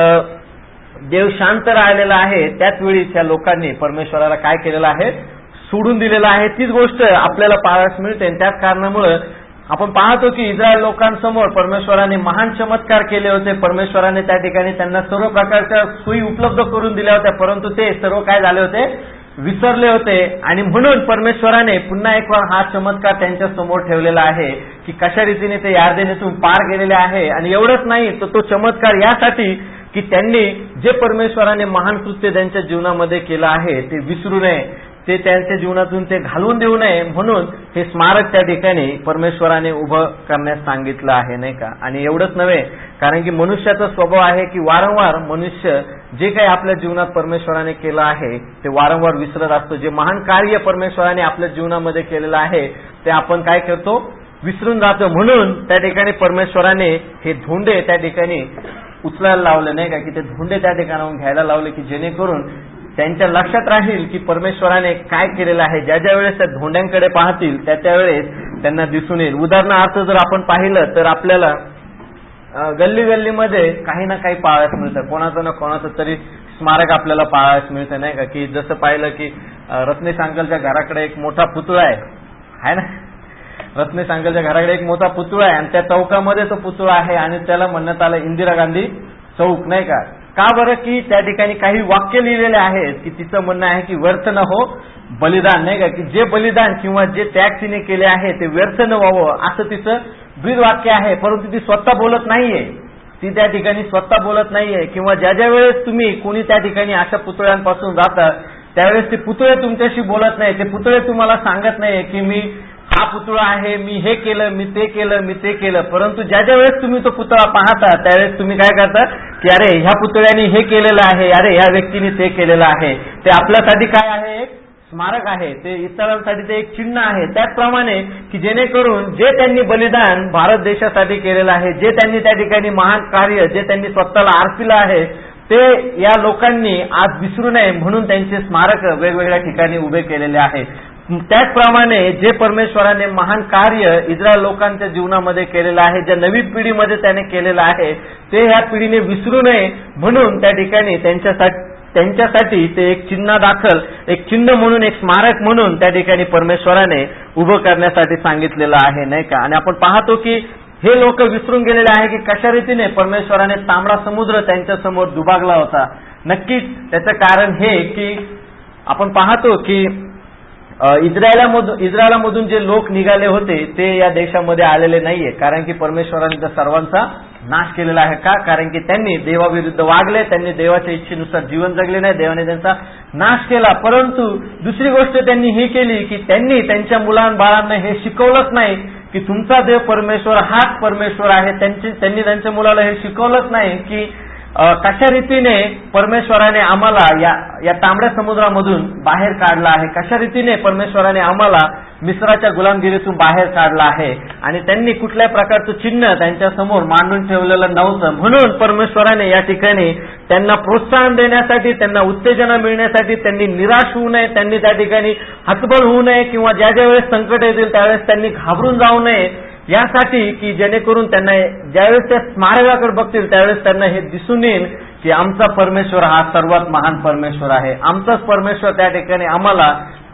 देव शांत राहिलेला आहे त्याच वेळी त्या लोकांनी परमेश्वराला काय केलेलं आहे, सोडून दिलेलं आहे. तीच गोष्ट आपल्याला पाहायला मिळते. त्याच कारणामुळे आपण पाहतो की इस्रायल लोकांसमोर परमेश्वराने महान चमत्कार केले होते. परमेश्वराने त्या ठिकाणी त्यांना सर्व प्रकारच्या सोयी उपलब्ध करून दिल्या होत्या, परंतु ते सर्व काय झाले होते, विसरले होते आणि म्हणून परमेश्वराने पुन्हा एक वेळ हा चमत्कार त्यांच्या समोर ठेवलेला आहे की कशा रीतीने ते यार्देनीतून पार गेलेले आहे. आणि एवढंच नाही तर तो चमत्कार यासाठी की त्यांनी जे परमेश्वराने महान कृत्य त्यांच्या जीवनामध्ये केलं आहे ते विसरू नये, ते त्यांच्या जीवनातून ते घालवून देऊ नये म्हणून हे स्मारक त्या ठिकाणी परमेश्वराने उभं करण्यास सांगितलं आहे, नाही का. आणि एवढंच नव्हे, कारण की मनुष्याचा स्वभाव आहे की वारंवार मनुष्य जे काही आपल्या जीवनात परमेश्वराने केलं आहे ते वारंवार विसरत असतो. जे महान कार्य परमेश्वराने आपल्या जीवनामध्ये केलेलं आहे ते आपण काय करतो, विसरून जातो. म्हणून त्या ठिकाणी परमेश्वराने हे धोंडे त्या ठिकाणी उचलायला लावले, नाही का, की ते धोंडे त्या ठिकाणाहून घ्यायला लावले की जेणेकरून त्यांच्या लक्षात राहील की परमेश्वराने काय केलेलं आहे. ज्या ज्या वेळेस त्या धोंड्यांकडे पाहतील त्या त्यावेळेस त्यांना दिसून येईल. उदाहरणार्थ जर आपण पाहिलं तर आपल्याला गल्ली गल्लीमध्ये काही ना काही पाहायला मिळतं, कोणाचं ना कोणाचं तरी स्मारक आपल्याला पाहायला मिळतं, नाही का. की जसं पाहिलं की रत्नेश अंकलच्या घराकडे एक मोठा पुतळा आहे आहे ना, रत्नेश अंकलच्या घराकडे एक मोठा पुतळा आहे आणि त्या चौकामध्ये तो पुतळा आहे आणि त्याला म्हणण्यात आलं इंदिरा गांधी चौक, नाही का. का बरं, की त्या ठिकाणी काही वाक्य लिहिलेले आहेत की तिचं म्हणणं आहे की व्यर्थ न हो बलिदान, नाही का, की जे बलिदान किंवा जे त्याग तिने केले आहे ते व्यर्थ न व्हावं असं तिचं ब्रीद वाक्य आहे. परंतु ती स्वतः बोलत नाहीये, ती त्या ठिकाणी स्वतः बोलत नाहीये. किंवा ज्या ज्या वेळेस तुम्ही कोणी त्या ठिकाणी अशा पुतळ्यांपासून जाता त्यावेळेस ते पुतळे तुमच्याशी बोलत नाही, ते पुतळे तुम्हाला सांगत नाही की मी हा पुतळा आहे, मी हे केलं, मी ते केलं, मी ते केलं. परंतु ज्या ज्या वेळेस तुम्ही तो पुतळा पाहता त्यावेळेस तुम्ही काय करता की अरे ह्या पुतळ्याने हे केलेलं आहे, अरे ह्या व्यक्तीने ते केलेलं आहे. ते आपल्यासाठी काय आहे, एक स्मारक आहे, ते इतरांसाठी ते एक चिन्ह आहे. त्याचप्रमाणे की जेणेकरून जे त्यांनी बलिदान भारत देशासाठी केलेलं आहे, जे त्यांनी त्या ठिकाणी महान कार्य जे त्यांनी स्वतःला अर्पिलं आहे ते या लोकांनी आज विसरू नये म्हणून त्यांचे स्मारक वेगवेगळ्या ठिकाणी उभे केलेले आहे. त्याचप्रमाणे जे परमेश्वराने महान कार्य इस्रायल लोकांच्या जीवनामध्ये केलेलं आहे, ज्या नवीन पिढीमध्ये त्याने केलेलं आहे ते ह्या पिढीने विसरू नये म्हणून त्या ठिकाणी त्यांच्यासाठी त्यांच्यासाठी ते एक चिन्ह दाखल, एक चिन्ह म्हणून, एक स्मारक म्हणून त्या ठिकाणी परमेश्वराने उभं करण्यासाठी सांगितलेलं आहे, नाही का. आणि आपण पाहतो की हे लोक विसरून गेलेले आहे की कशा रीतीने परमेश्वराने तांबडा समुद्र त्यांच्या समोर दुभागला होता. नक्कीच त्याचं कारण हे की आपण पाहतो की इस्रायलामधून इस्रायलामधून जे लोक निघाले होते ते या देशामध्ये आलेले नाहीये, कारण की परमेश्वराने त्या सर्वांचा नाश केलेला आहे. का, कारण की त्यांनी देवाविरुद्ध वागले, त्यांनी देवाच्या इच्छेनुसार जीवन जगले नाही, देवाने त्यांचा नाश केला. परंतु दुसरी गोष्ट त्यांनी ही केली की त्यांनी त्यांच्या मुलांबाळांना हे शिकवलंच नाही की तुमचा देव परमेश्वर हाच परमेश्वर आहे. त्यांची त्यांनी त्यांच्या मुलाला हे शिकवलंच नाही की कशा रीतीने परमेश्वराने आम्हाला या या तांबड्या समुद्रामधून बाहेर काढला आहे, कशा रीतीने परमेश्वराने आम्हाला मिस्राच्या गुलामगिरीतून बाहेर काढला आहे. आणि त्यांनी कुठल्याही प्रकारचं चिन्ह त्यांच्या समोर मांडून ठेवलेलं नव्हतं. म्हणून परमेश्वराने या ठिकाणी त्यांना प्रोत्साहन देण्यासाठी, त्यांना उत्तेजना मिळण्यासाठी, त्यांनी निराश होऊ नये, त्यांनी त्या ठिकाणी हतबल होऊ नये किंवा ज्या ज्या वेळेस संकट येतील त्यावेळेस त्यांनी घाबरून जाऊ नये यासाठी की जेणेकरून त्यांना ज्यावेळेस त्या स्मारकाकडे बघतील त्यावेळेस त्यांना हे दिसून येईल की आमचा परमेश्वर हा सर्वात महान परमेश्वर आहे, आमचाच परमेश्वर त्या ठिकाणी आम्हाला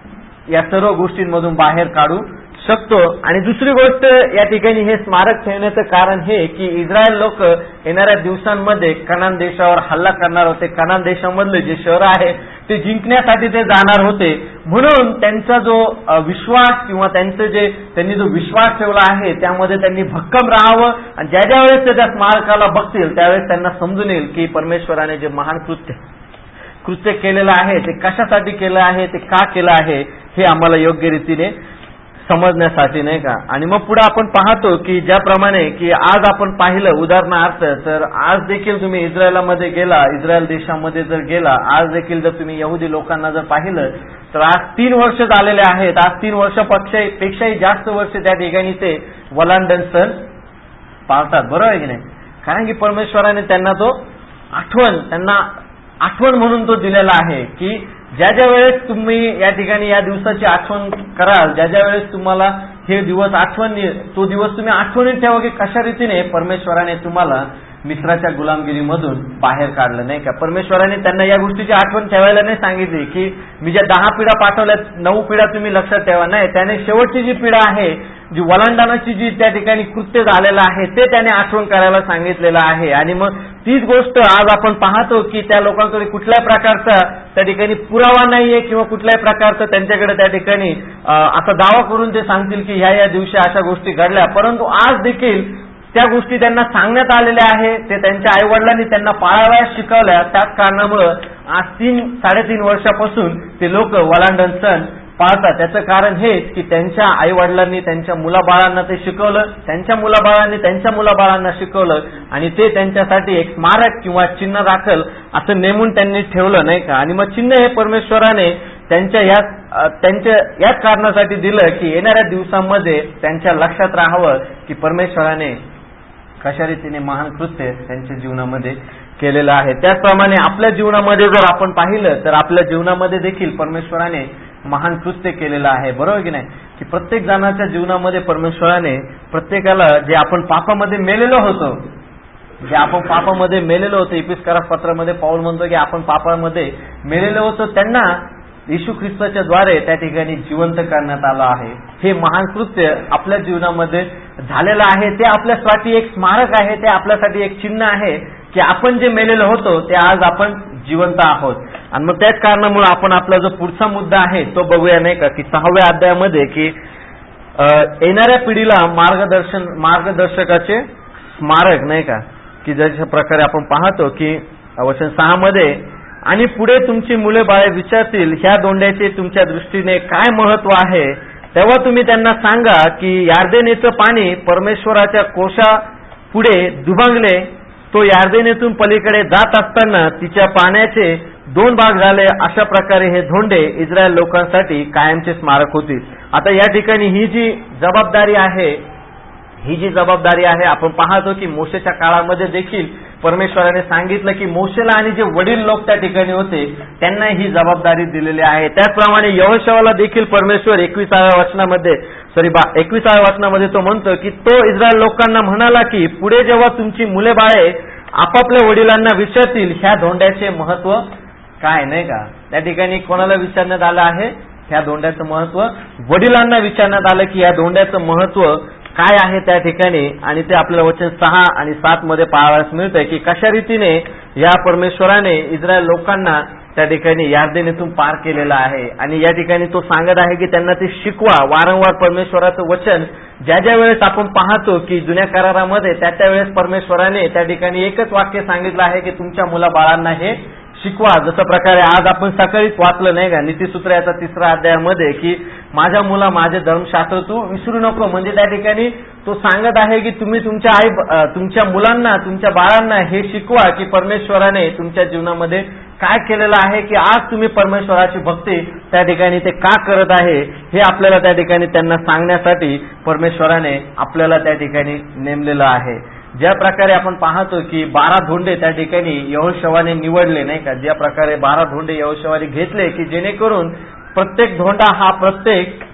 या सर्व गोष्टींमधून बाहेर काढू शकतो. आणि दुसरी गोष्ट या ठिकाणी हे स्मारक ठेवण्याचं कारण हे की इस्रायल लोक येणाऱ्या दिवसांमध्ये कनान देशावर हल्ला करणार होते. कनान देशामधले जे शहर आहे ते जिंकण्यासाठी ते जाणार होते. म्हणून त्यांचा जो विश्वास किंवा त्यांचं जे त्यांनी जो विश्वास ठेवला आहे त्यामध्ये त्यांनी भक्कम राहावं. आणि ज्या ज्या वेळेस ते त्या स्मारकाला बघतील त्यावेळेस त्यांना समजून येईल की परमेश्वराने जे महान कृत्य कृत्य केलेलं आहे ते कशासाठी केलं आहे, ते का केलं आहे हे आम्हाला योग्य रीतीने समजण्यासाठी, नाही का. आणि मग पुढे आपण पाहतो की ज्याप्रमाणे की आज आपण पाहिलं उदाहरणार्थ तर आज देखील तुम्ही इस्रायलामध्ये गेला, इस्रायल देशामध्ये जर गेला, आज देखील जर तुम्ही यहुदी लोकांना जर पाहिलं तर आज तीन वर्ष झालेले आहेत. आज तीन वर्षापेक्षाही जास्त वर्ष त्या ठिकाणी ते वलांडण सण पाळतात, बरोबर आहे की नाही. कारण की परमेश्वराने त्यांना तो आठवण त्यांना आठवण म्हणून तो दिलेला आहे की ज्या ज्या वेळेस तुम्ही या ठिकाणी या दिवसाची आठवण कराल, ज्या ज्या वेळेस तुम्हाला हे दिवस आठवण तो दिवस तुम्ही आठवणीत ठेवा की कशा रीतीने परमेश्वराने तुम्हाला मिस्राच्या गुलामगिरीमधून बाहेर काढलं, नाही का. परमेश्वराने त्यांना या गोष्टीची आठवण ठेवायला नाही सांगितली की मी ज्या दहा पिढ्या पाठवल्यात नऊ पिढ्या तुम्ही लक्षात ठेवा, नाही. त्याने शेवटची जी पिढा आहे जी वलांडणाची जी त्या ठिकाणी कृत्य झालेलं आहे ते त्याने आठवण करायला सांगितलेलं आहे. आणि मग तीच गोष्ट आज आपण पाहतो की त्या लोकांकडे कुठल्याही प्रकारचा त्या ठिकाणी पुरावा नाहीये किंवा कुठल्याही प्रकारचा त्यांच्याकडे त्या ठिकाणी असा दावा करून ते सांगतील की ह्या या दिवशी अशा गोष्टी घडल्या, परंतु आज देखील त्या गोष्टी त्यांना सांगण्यात आलेल्या आहे. ते त्यांच्या आई वडिलांनी त्यांना पाळायला शिकवल्या. त्याच कारणामुळं आज तीन साडेतीन वर्षापासून ते लोक वलांडण सण पाळतात. त्याचं कारण हेच की त्यांच्या आई वडिलांनी त्यांच्या मुलाबाळांना ते शिकवलं, त्यांच्या मुलाबाळांनी त्यांच्या मुलाबाळांना शिकवलं आणि ते त्यांच्यासाठी एक स्मारक किंवा चिन्ह राखल असं नेमून त्यांनी ठेवलं, नाही का. आणि मग चिन्ह हे परमेश्वराने त्यांच्या याच त्यांच्या याच कारणासाठी दिलं की येणाऱ्या दिवसांमध्ये त्यांच्या लक्षात राहावं की परमेश्वराने कशा रीतीने महान कृत्य त्यांच्या जीवनामध्ये केलेलं आहे. त्याचप्रमाणे आपल्या जीवनामध्ये जर आपण पाहिलं तर आपल्या जीवनामध्ये देखील परमेश्वराने महान कृत्य केलेलं आहे, बरोबर की नाही. की प्रत्येक जणाच्या जीवनामध्ये परमेश्वराने प्रत्येकाला जे आपण पापामध्ये मेलेलो होतो जे आपण पापामध्ये मेलेलो होतो इपिस्कारास पत्रामध्ये पाऊल म्हणतो की आपण पापामध्ये मेलेलो होतो त्यांना येशू ख्रिस्ताच्या द्वारे त्या ठिकाणी जिवंत करण्यात आलं आहे. हे महान कृत्य आपल्या जीवनामध्ये झालेलं आहे. ते आपल्यासाठी एक स्मारक आहे, ते आपल्यासाठी एक चिन्ह आहे की आपण जे मेलेलो होतो ते आज आपण जिवंत आहोत. आणि मग त्याच कारणामुळे आपण आपला जो पुढचा मुद्दा आहे तो बघूया, नाही का, की सहाव्या अध्यायामध्ये की येणाऱ्या पिढीला मार्गदर्शन मार्गदर्शकाचे स्मारक, नाही का, की जशा प्रकारे आपण पाहतो की वचन सहा मध्ये आणि पुढे तुमची मुले बाळे विचारतील ह्या दोंड्याचे तुमच्या दृष्टीने काय महत्व आहे, तेव्हा तुम्ही त्यांना सांगा की यार्देनेचं पाणी परमेश्वराच्या कोशा पुढे दुभंगले, तो यार्देनेतून पलीकडे जात असताना तिच्या पाण्याचे दोन भाग झाले. अशा प्रकारे हे धोंडे इस्रायल लोकांसाठी कायमचे स्मारक होतील. आता या ठिकाणी ही जी जबाबदारी आहे ही जी जबाबदारी आहे आपण पाहतो की मोशेच्या काळामध्ये देखील परमेश्वराने सांगितलं की मोशेला आणि जे वडील लोक त्या ठिकाणी होते त्यांना ही जबाबदारी दिलेली आहे. त्याचप्रमाणे यहोशुआला देखील परमेश्वर एकविसाव्या वचनामध्ये सॉरी बा एकविसाव्या वचनामध्ये तो म्हणतो की तो इस्रायल लोकांना म्हणाला की पुढे जेव्हा तुमची मुले बाळे आपापल्या वडिलांना विचारतील ह्या धोंड्याचे महत्व काय, नाही का. त्या ठिकाणी कोणाला विचारण्यात आलं आहे ह्या धोंड्याचं महत्व, वडिलांना विचारण्यात आलं की या धोंड्याचं महत्व काय आहे त्या ठिकाणी. आणि ते आपल्याला वचन सहा आणि सात मध्ये पाहावयास मिळतंय की कशा रीतीने या परमेश्वराने इस्रायल लोकांना त्या ठिकाणी यार्देनेतून पार केलेला आहे. आणि या ठिकाणी तो सांगत आहे की त्यांना ते शिकवा. वारंवार परमेश्वराचं वचन ज्या ज्या वेळेस आपण पाहतो की जुन्या करारामध्ये त्या त्या वेळेस परमेश्वराने त्या ठिकाणी एकच वाक्य सांगितलं आहे की तुमच्या मुलाबाळांना हे शिकवा. जसं प्रकारे आज आपण सकाळीच वाचलं, नाही का, नीतिसूत्र याचा तिसरा अध्यायामध्ये की माझ्या मुला माझे धर्मशास्त्र तू विसरू नको. म्हणजे त्या ठिकाणी तो सांगत आहे की तुम्ही तुमच्या आई तुमच्या मुलांना तुमच्या बाळांना हे शिकवा की परमेश्वराने तुमच्या जीवनामध्ये काय केलेलं आहे, की आज तुम्ही परमेश्वराची भक्ती त्या ठिकाणी ते का करत आहे हे आपल्याला त्या ठिकाणी त्यांना सांगण्यासाठी परमेश्वराने आपल्याला त्या ठिकाणी नेमलेलं आहे. ज्या प्रकारे आपण पाहतो की बारा धोंडे त्या ठिकाणी यहोशुआने निवडले, नाही का, ज्या प्रकारे बारा धोंडे यहोशुआने घेतले की जेणेकरून प्रत्येक धोंडा हा प्रत्येक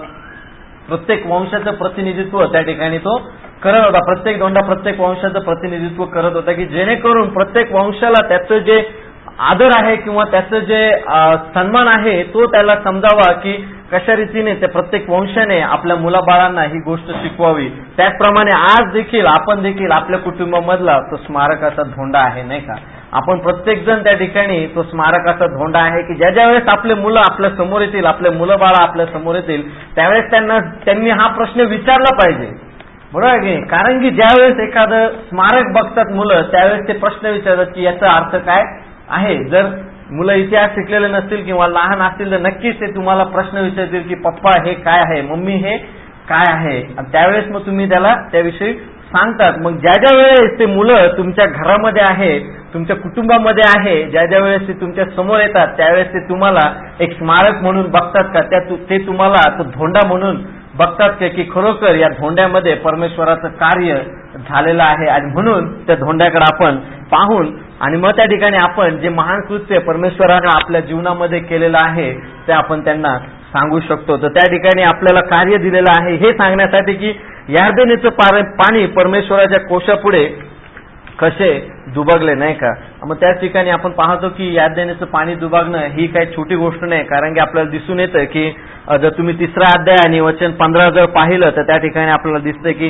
प्रत्येक वंशाचं प्रतिनिधित्व त्या ठिकाणी तो करत होता. प्रत्येक धोंडा प्रत्येक वंशाचं प्रतिनिधित्व करत होता की जेणेकरून प्रत्येक वंशाला त्याचं जे आदर आहे किंवा त्याचं जे सन्मान आहे तो त्याला समजावा की कशा रीतीने ते प्रत्येक वंशाने आपल्या मुलाबाळांना ही गोष्ट शिकवावी. त्याचप्रमाणे आज देखील आपण देखील आपल्या कुटुंबामधला तो स्मारकाचा धोंडा आहे, नाही का. आपण प्रत्येक जण त्या ठिकाणी तो स्मारकाचा धोंडा आहे की ज्या ज्या वेळेस आपले मुलं आपल्या समोर येतील, आपले मुलं बाळा आपल्या समोर येतील त्यावेळेस त्यांना त्यांनी हा प्रश्न विचारला पाहिजे, बरोबर की. कारण की ज्यावेळेस एखादं स्मारक बघतात मुलं त्यावेळेस ते प्रश्न विचारतात की याचा अर्थ काय आहे. जर मुलं इतिहास शिकलेले नसतील किंवा लहान असतील तर नक्कीच ते तुम्हाला प्रश्न विचारतील की पप्पा हे काय आहे, मम्मी हे काय आहे. आणि त्यावेळेस मग तुम्ही त्याला त्याविषयी सांगतात. मग ज्या ज्या वेळेस ते मुलं तुमच्या घरामध्ये आहे, तुमच्या कुटुंबामध्ये आहे, ज्या ज्या वेळेस ते तुमच्या समोर येतात त्यावेळेस ते तुम्हाला एक स्मारक म्हणून बघतात का, त्या ते तुम्हाला तो धोंडा म्हणून बघतात का की खरोखर या धोंड्यामध्ये परमेश्वराचं कार्य झालेलं आहे. आणि म्हणून त्या धोंड्याकडे आपण पाहून आणि मग त्या ठिकाणी आपण जे महान कृत्य परमेश्वराने आपल्या जीवनामध्ये केलेलं आहे ते आपण त्यांना सांगू शकतो. तर त्या ठिकाणी आपल्याला कार्य दिलेलं आहे हे सांगण्यासाठी की यार्देनेचं पाणी परमेश्वराच्या कोशापुढे कसे दुबगले, नाही का. मग त्याच ठिकाणी आपण पाहतो की यातनेचं पाणी दुबगणं ही काही छोटी गोष्ट नाही, कारण की आपल्याला दिसून येतं की जर तुम्ही तिसरा अध्याय आणि वचन पंधरा जर पाहिलं तर त्या ठिकाणी आपल्याला दिसतंय की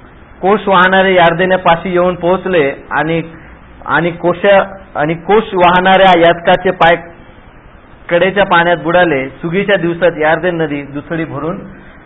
कोश वाहणारे यार्देनेपाशी येऊन पोहोचले आणि आणि कोशा आणि कोश वाहणाऱ्या यातकाचे पाय कडेच्या पाण्यात बुडाले. सुगीच्या दिवसात यार्देन नदी दुथडी भरून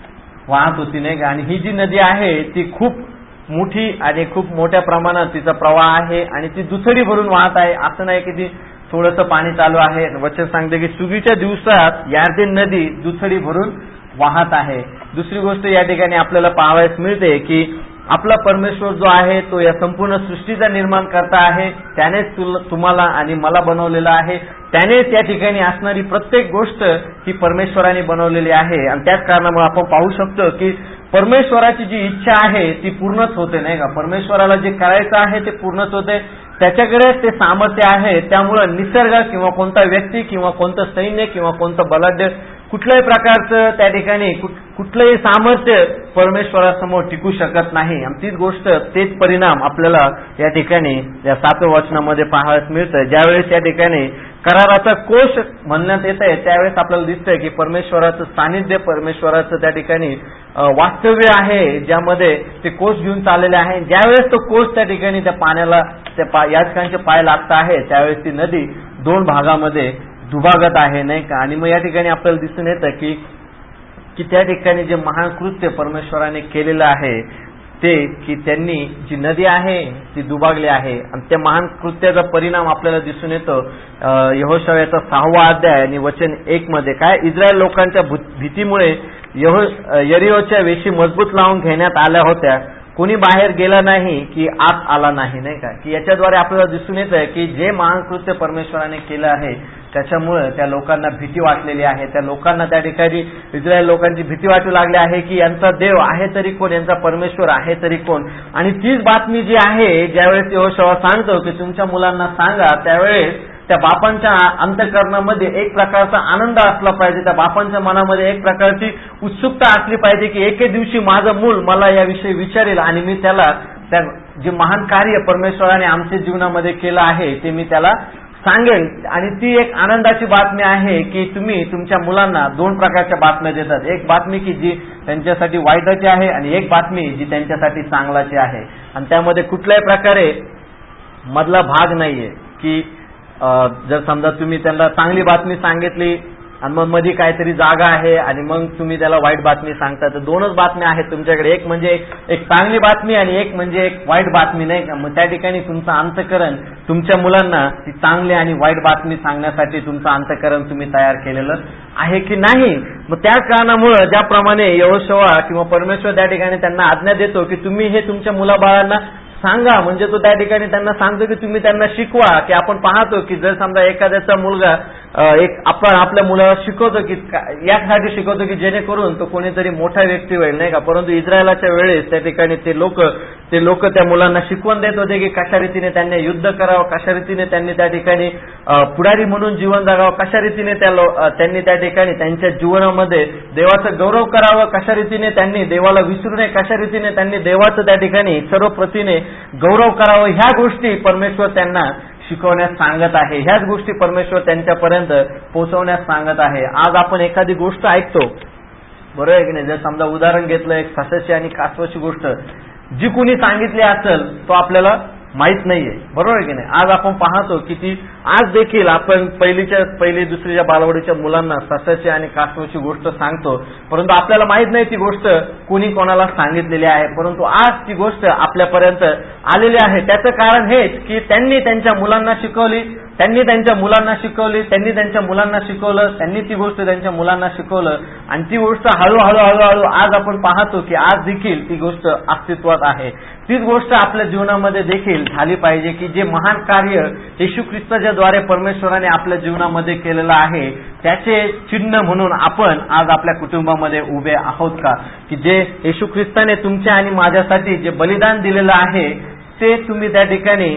वाहत होती, नाही का. आणि ही जी नदी आहे ती खूप मोठी आणि खूप मोठ्या प्रमाणात तिचा प्रवाह आहे आणि ती दुथडी भरून वाहत आहे. असं नाही की ती थोडंसं पाणी चालू आहे. वचन सांगते की सुगीच्या दिवसात यार्देन नदी दुथडी भरून वाहत आहे. दुसरी गोष्ट या ठिकाणी आपल्याला पाहावयास मिळते की आपला परमेश्वर जो आहे तो या संपूर्ण सृष्टीचा निर्माण करता आहे. त्यानेच तुम्हाला आणि मला बनवलेला आहे. त्यानेच या ठिकाणी असणारी प्रत्येक गोष्ट ही परमेश्वराने बनवलेली आहे. आणि त्याच कारणामुळे आपण पाहू शकतो की परमेश्वराची जी इच्छा आहे ती पूर्णच होते, नाही का. परमेश्वराला जे करायचं आहे ते पूर्णच होते. त्याच्याकडेच ते सामर्थ्य आहे. त्यामुळं निसर्ग किंवा कोणता व्यक्ती किंवा कोणतं सैन्य किंवा कोणतं बलाढ्य कुठल्याही प्रकारचं त्या ठिकाणी कुठलंही सामर्थ्य परमेश्वरासमोर टिकू शकत नाही. आणि तीच गोष्ट तेच परिणाम आपल्याला या ठिकाणी या सातव्या वचनामध्ये पाहायला मिळतं. ज्यावेळेस या ठिकाणी कराराचा कोश म्हणण्यात येत आहे त्यावेळेस आपल्याला दिसतंय की परमेश्वराचं सानिध्य, परमेश्वराचं त्या ठिकाणी वास्तव्य आहे, ज्यामध्ये ते कोश घेऊन चाललेले आहे. ज्यावेळेस तो कोश त्या ठिकाणी त्या पाण्याला त्या याचकांचे पाय लागत आहे त्यावेळेस ती नदी दोन भागामध्ये दुभागत आहे, नाही का. आणि मग या ठिकाणी आपल्याला दिसून येतं की की त्या ठिकाणी जे महान कृत्य परमेश्वराने केलेलं आहे ते की त्यांनी जी नदी आहे ती दुभागली आहे. आणि त्या महान कृत्याचा परिणाम आपल्याला दिसून येतो यहोशुआचा सहावा अध्याय आणि वचन एक मध्ये. काय, इस्रायल लोकांच्या भीतीमुळे यहो यरीहोच्या वेशी मजबूत लावून घेण्यात आल्या होत्या. कोणी बाहेर गेला नाही की आत आला नाही, नाही का. की याच्याद्वारे आपल्याला दिसून येतं की जे महान कृत्य परमेश्वराने केलं आहे त्याच्यामुळे त्या लोकांना भीती वाटलेली आहे. त्या लोकांना त्या ठिकाणी इस्रायल लोकांची भीती वाटू लागली आहे की यांचा देव आहे तरी कोण, यांचा परमेश्वर आहे तरी कोण. आणि तीच बातमी जी आहे ज्यावेळेस यहोशुआ सांगतो की तुमच्या मुलांना सांगा, त्यावेळेस त्या बापांच्या अंतःकरणामध्ये एक प्रकारचा आनंद असला पाहिजे. त्या बापांच्या मनामध्ये एक प्रकारची उत्सुकता असली पाहिजे की एके दिवशी माझं मूल मला याविषयी विचारेल आणि मी त्याला त्या जे महान कार्य परमेश्वराने आमच्या जीवनामध्ये केलं आहे ते मी त्याला सांगेल. आणि ती एक आनंदाची बातमी आहे की तुम्ही तुमच्या मुलांना दोन प्रकारच्या बातम्या देतात. एक बातमी की जी त्यांच्यासाठी वाईटाची आहे आणि एक बातमी जी त्यांच्यासाठी चांगलाची आहे. आणि त्यामध्ये कुठल्याही प्रकारे मधला भाग नाहीये की जर समजा तुम्ही त्यांना चांगली बातमी सांगितली आणि मग मध्ये काहीतरी जागा आहे आणि मग तुम्ही त्याला वाईट बातमी सांगता, तर दोनच बातम्या आहेत तुमच्याकडे. एक म्हणजे एक चांगली बातमी आणि एक म्हणजे एक वाईट बातमी, नाही का. मग त्या ठिकाणी तुमचं अंतःकरण तुमच्या मुलांना ती चांगली आणि वाईट बातमी सांगण्यासाठी तुमचं अंतःकरण तुम्ही तयार केलेलं आहे की नाही. मग त्या कारणामुळे ज्याप्रमाणे यहोशुआ किंवा परमेश्वर त्या ठिकाणी त्यांना आज्ञा देतो की तुम्ही हे तुमच्या मुलाबाळांना सांगा, म्हणजे तो त्या ठिकाणी त्यांना सांगतो की तुम्ही त्यांना शिकवा. की आपण पाहतो की जर समजा एखाद्याचा मुलगा एक आपण आपल्या मुलाला शिकवतो की यासाठी शिकवतो की जेणेकरून तो कोणीतरी मोठा व्यक्ती होईल, नाही का. परंतु इस्रायलाच्या वेळेस त्या ठिकाणी ते लोक ते लोक त्या मुलांना शिकवण देत होते की कशा रीतीने त्यांनी युद्ध करावं, कशा रीतीने त्यांनी त्या ठिकाणी पुढारी म्हणून जीवन जगावं, कशा रीतीने त्या त्यांनी त्या ठिकाणी त्यांच्या जीवनामध्ये देवाचा गौरव करावं, कशा रीतीने त्यांनी देवाला विसरू नये, कशा रीतीने त्यांनी देवाचं त्या ठिकाणी सर्व प्रतीने गौरव करावं. ह्या गोष्टी परमेश्वर त्यांना शिकवण्यास सांगत आहे. ह्याच गोष्टी परमेश्वर त्यांच्यापर्यंत पोहोचवण्यास सांगत आहे. आज आपण एखादी गोष्ट ऐकतो, बरोबर आहे की नाही. जर समजा उदाहरण घेतलं एक सशाची आणि कासवाची गोष्ट, जी कुणी सांगितली असेल तो आपल्याला माहित नाहीये, बरोबर आहे की नाही. आज आपण पाहतो की ती आज देखील आपण पहिलीच्या पहिली दुसरीच्या बालवाडीच्या मुलांना सशाची आणि कासवाची गोष्ट सांगतो, परंतु आपल्याला माहित नाही ती गोष्ट कोणी कोणाला सांगितलेली आहे. परंतु आज ती गोष्ट आपल्यापर्यंत आलेली आहे. त्याचं कारण हेच की त्यांनी त्यांच्या मुलांना शिकवली, त्यांनी त्यांच्या मुलांना शिकवली त्यांनी त्यांच्या मुलांना शिकवलं त्यांनी ती गोष्ट त्यांच्या मुलांना शिकवलं आणि ती गोष्ट हळूहळू हळूहळू आज आपण पाहतो की आज देखील ती गोष्ट अस्तित्वात आहे. तीच गोष्ट आपल्या जीवनामध्ये देखील झाली पाहिजे की जे महान कार्य येशू ख्रिस्ताच्या द्वारे परमेश्वराने आपल्या जीवनामध्ये केलेलं आहे त्याचे चिन्ह म्हणून आपण आज आपल्या कुटुंबामध्ये उभे आहोत का, की जे येशू ख्रिस्ताने तुमच्या आणि माझ्यासाठी जे बलिदान दिलेलं आहे ते तुम्ही त्या ठिकाणी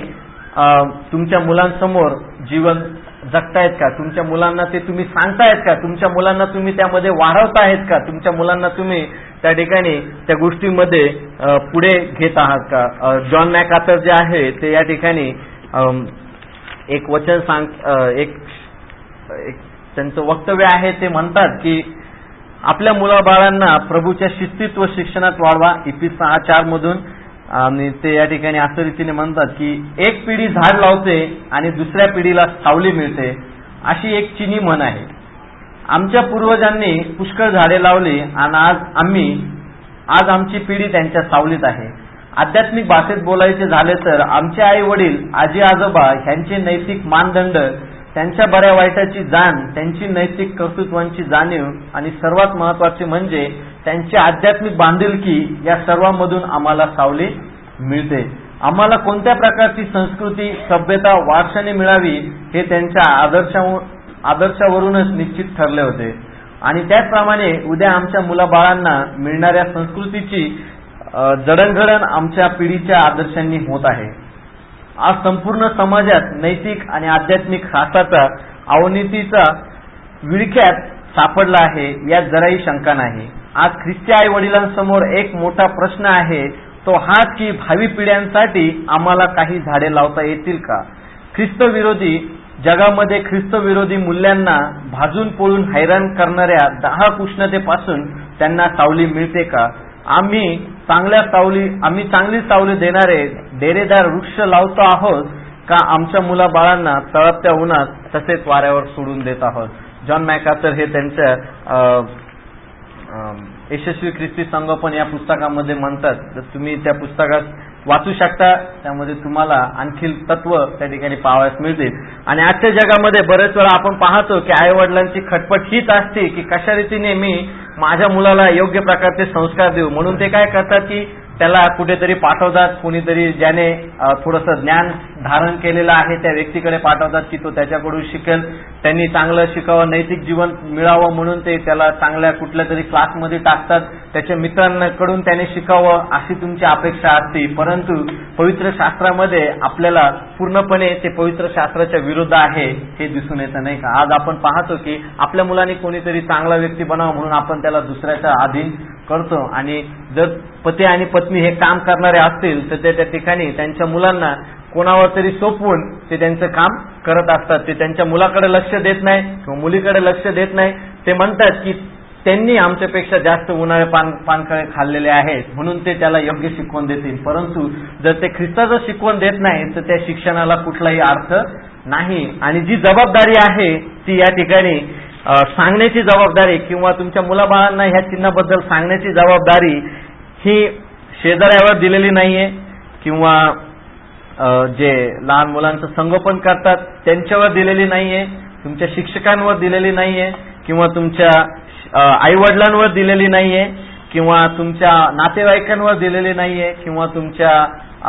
तुमच्या मुलांसमोर जीवन जगतायत का, तुमच्या मुलांना ते तुम्ही सांगतायत का, तुमच्या मुलांना तुम्ही त्यामध्ये वाढवतायत का, तुमच्या मुलांना तुम्ही त्या ठिकाणी त्या गोष्टीमध्ये पुढे घेत आहात का? जॉन मॅकआर्थर जे आहे ते या ठिकाणी एक वचन सांग एक त्यांचं वक्तव्य आहे. ते म्हणतात की आपल्या मुलाबाळांना प्रभूच्या शिस्तीत व शिक्षणात वाढवा, इफिसी सहा चार मधून. आणि ते या ठिकाणी अशा रीतीने म्हणतात की एक पिढी झाड लावते आणि दुसऱ्या पिढीला सावली मिळते, अशी एक चिनी म्हण आहे. आमच्या पूर्वजांनी पुष्कळ झाडे लावली आणि आज आम्ही आज आमची पिढी त्यांच्या सावलीत आहे. आध्यात्मिक भाषेत बोलायचे झाले तर आमचे आई वडील, आजी आजोबा ह्यांचे नैतिक मानदंड, त्यांच्या बऱ्या वाईटाची जाण, त्यांची नैतिक कर्तृत्वांची जाणीव आणि सर्वात महत्वाचे म्हणजे त्यांची आध्यात्मिक बांधिलकी, या सर्वांमधून आम्हाला सावली मिळते. आम्हाला कोणत्या प्रकारची संस्कृती सभ्यता वारशाने मिळावी हे त्यांच्या आदर्शा आदर्शावरूनच निश्चित ठरले होते. आणि त्याचप्रमाणे उद्या आमच्या मुलाबाळांना मिळणाऱ्या संस्कृतीची जडणघडण आमच्या पिढीच्या आदर्शांनी होत आहे. आज संपूर्ण समाजात नैतिक आणि आध्यात्मिक ह्रासाचा अवनतीचा विळख्यात सापडला आहे, यात जराही शंका नाही. आज ख्रिस्ती आई वडिलांसमोर एक मोठा प्रश्न आहे, तो हाच की भावी पिढ्यांसाठी आम्हाला काही झाडे लावता येतील का? ख्रिस्त विरोधी जगामध्ये ख्रिस्त विरोधी मूल्यांना भाजून पोळून हैराण करणाऱ्या दहा उष्णतेपासून त्यांना सावली मिळते का? आम्ही चांगल्या सावली आम्ही चांगली सावली देणारे डेरेदार वृक्ष लावतो आहोत का आमच्या मुलाबाळांना तळपत्या उन्हात तसेच वाऱ्यावर सोडून देत आहोत? जॉन मॅकआर्थर हे त्यांच्या यशस्वी ख्रिस्ती संगोपन या पुस्तकामध्ये म्हणतात. तर तुम्ही त्या पुस्तकात वाचू शकता, त्यामध्ये तुम्हाला आणखी तत्व त्या ठिकाणी पाहावयास मिळतील. आणि आजच्या जगामध्ये बरेच वेळा आपण पाहतो की आई वडिलांची खटपट हीच असते की कशा रीतीने मी माझ्या मुलाला योग्य प्रकारचे संस्कार देऊ, म्हणून ते काय करतात की त्याला कुठेतरी पाठवतात, कोणीतरी ज्याने थोडंसं ज्ञान धारण केलेलं आहे त्या व्यक्तीकडे पाठवतात की तो त्याच्याकडून शिकेल, त्यांनी चांगलं शिकावं, नैतिक जीवन मिळावं म्हणून ते त्याला चांगल्या कुठल्या तरी क्लासमध्ये टाकतात, त्याच्या मित्रांकडून त्याने शिकावं अशी तुमची अपेक्षा असते. परंतु पवित्र शास्त्रामध्ये आपल्याला पूर्णपणे ते पवित्र शास्त्राच्या विरुद्ध आहे हे दिसून येतं, नाही का? आज आपण पाहतो की आपल्या मुलांनी कोणीतरी चांगला व्यक्ती बनावा म्हणून आपण त्याला दुसऱ्याच्या अधीन करतो. आणि जर पती आणि पत्नी हे काम करणारे असतील तर ते त्या ठिकाणी त्यांच्या मुलांना कोणावर तरी सोपवून ते त्यांचं काम करत असतात. ते त्यांच्या मुलाकडे लक्ष देत नाही किंवा मुलीकडे लक्ष देत नाही. ते म्हणतात की त्यांनी आमच्यापेक्षा जास्त उन्हाळे पान पानकळे खाल्लेले आहेत म्हणून ते त्याला योग्य शिकवण देतील. परंतु जर ते ख्रिस्ताचं शिकवण देत नाही तर त्या शिक्षणाला कुठलाही अर्थ नाही. आणि जी जबाबदारी आहे ती या ठिकाणी सांगण्याची जबाबदारी किंवा तुमच्या मुलाबाळांना ह्या चिन्हाबद्दल सांगण्याची जबाबदारी ही शेजाऱ्यावर दिलेली नाहीये किंवा जे लहान मुलांचं संगोपन करतात त्यांच्यावर दिलेली नाहीये, तुमच्या शिक्षकांवर दिलेली नाहीये किंवा तुमच्या आई वडिलांवर दिलेली नाहीये किंवा तुमच्या नातेवाईकांवर दिलेली नाहीये किंवा तुमच्या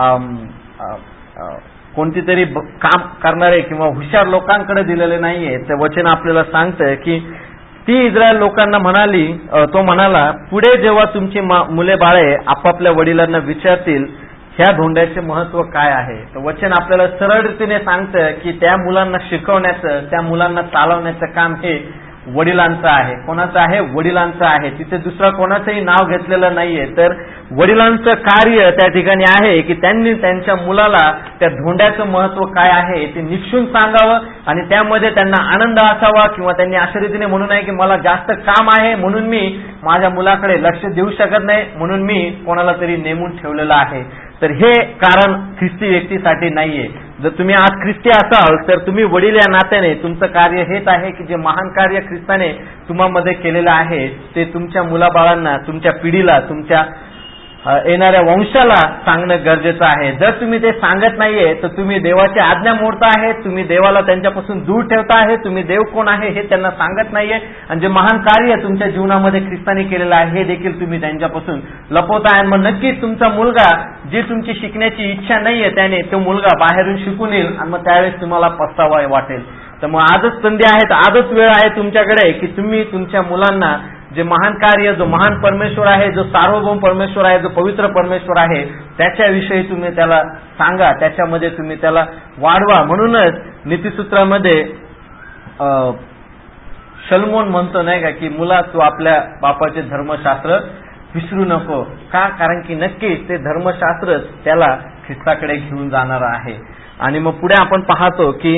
कोणती तरी काम करणारे किंवा हुशार लोकांकडे दिलेले नाहीये. ते वचन आपल्याला सांगतंय की ती इस्रायल लोकांना म्हणाली, तो म्हणाला, पुढे जेव्हा तुमची मुले बाळे आपापल्या वडिलांना विचारतील ह्या धोंड्याचे महत्व काय आहे, तर वचन आपल्याला सरळ रीतीने सांगतं की त्या मुलांना शिकवण्याचं, त्या मुलांना चालवण्याचं काम हे वडिलांचं आहे. कोणाचं आहे? वडिलांचं आहे. तिथे दुसरा कोणाचंही नाव घेतलेलं नाहीये. तर वडिलांचं कार्य त्या ठिकाणी आहे की त्यांनी त्यांच्या मुलाला त्या धोंड्याचं महत्व काय आहे ते निक्षून सांगावं आणि त्यामध्ये त्यांना आनंद असावा किंवा त्यांनी अशा रीतीने म्हणू नये की मला जास्त काम आहे म्हणून मी माझ्या मुलाकडे लक्ष देऊ शकत नाही म्हणून मी कोणाला तरी नेमून ठेवलेलं आहे. तर हे कारण ख्रिस्ती व्यक्तीसाठी नाहीये. जर तुम्ही आज ख्रिस्ती असाल तर तुम्ही वडील या नात्याने तुमचं कार्य हेच आहे की जे महान कार्य ख्रिस्ताने तुम्हामध्ये केलेलं आहे ते तुमच्या मुलाबाळांना, तुमच्या पिढीला, तुमच्या येणाऱ्या वंशाला सांगणं गरजेचं आहे. जर तुम्ही ते सांगत नाहीये तर तुम्ही देवाची आज्ञा मोडता आहे, तुम्ही देवाला त्यांच्यापासून दूर ठेवता आहे, तुम्ही देव कोण आहे हे त्यांना सांगत नाहीये आणि जे महान कार्य तुमच्या जीवनामध्ये ख्रिस्ताने केलेलं आहे हे देखील तुम्ही त्यांच्यापासून लपवता आहे. मग नक्कीच तुमचा मुलगा जी तुमची शिकण्याची इच्छा नाहीये त्याने तो मुलगा बाहेरून शिकून येईल आणि मग त्यावेळेस तुम्हाला पस्तावा वाटेल. तर मग आजच संधी आहे, आजच वेळ आहे तुमच्याकडे की तुम्ही तुमच्या मुलांना जे महान कार्य, जो महान परमेश्वर आहे, जो सार्वभौम परमेश्वर आहे, जो पवित्र परमेश्वर आहे त्याच्याविषयी तुम्ही त्याला सांगा, त्याच्यामध्ये तुम्ही त्याला वाढवा. म्हणूनच नीतिसूत्रामध्ये शलोमोन म्हणतो नाही का की मुला तू आपल्या बापाचे धर्मशास्त्र विसरू नको. का? कारण की नक्कीच ते धर्मशास्त्रच त्याला ख्रिस्ताकडे घेऊन जाणार आहे. आणि मग पुढे आपण पाहतो की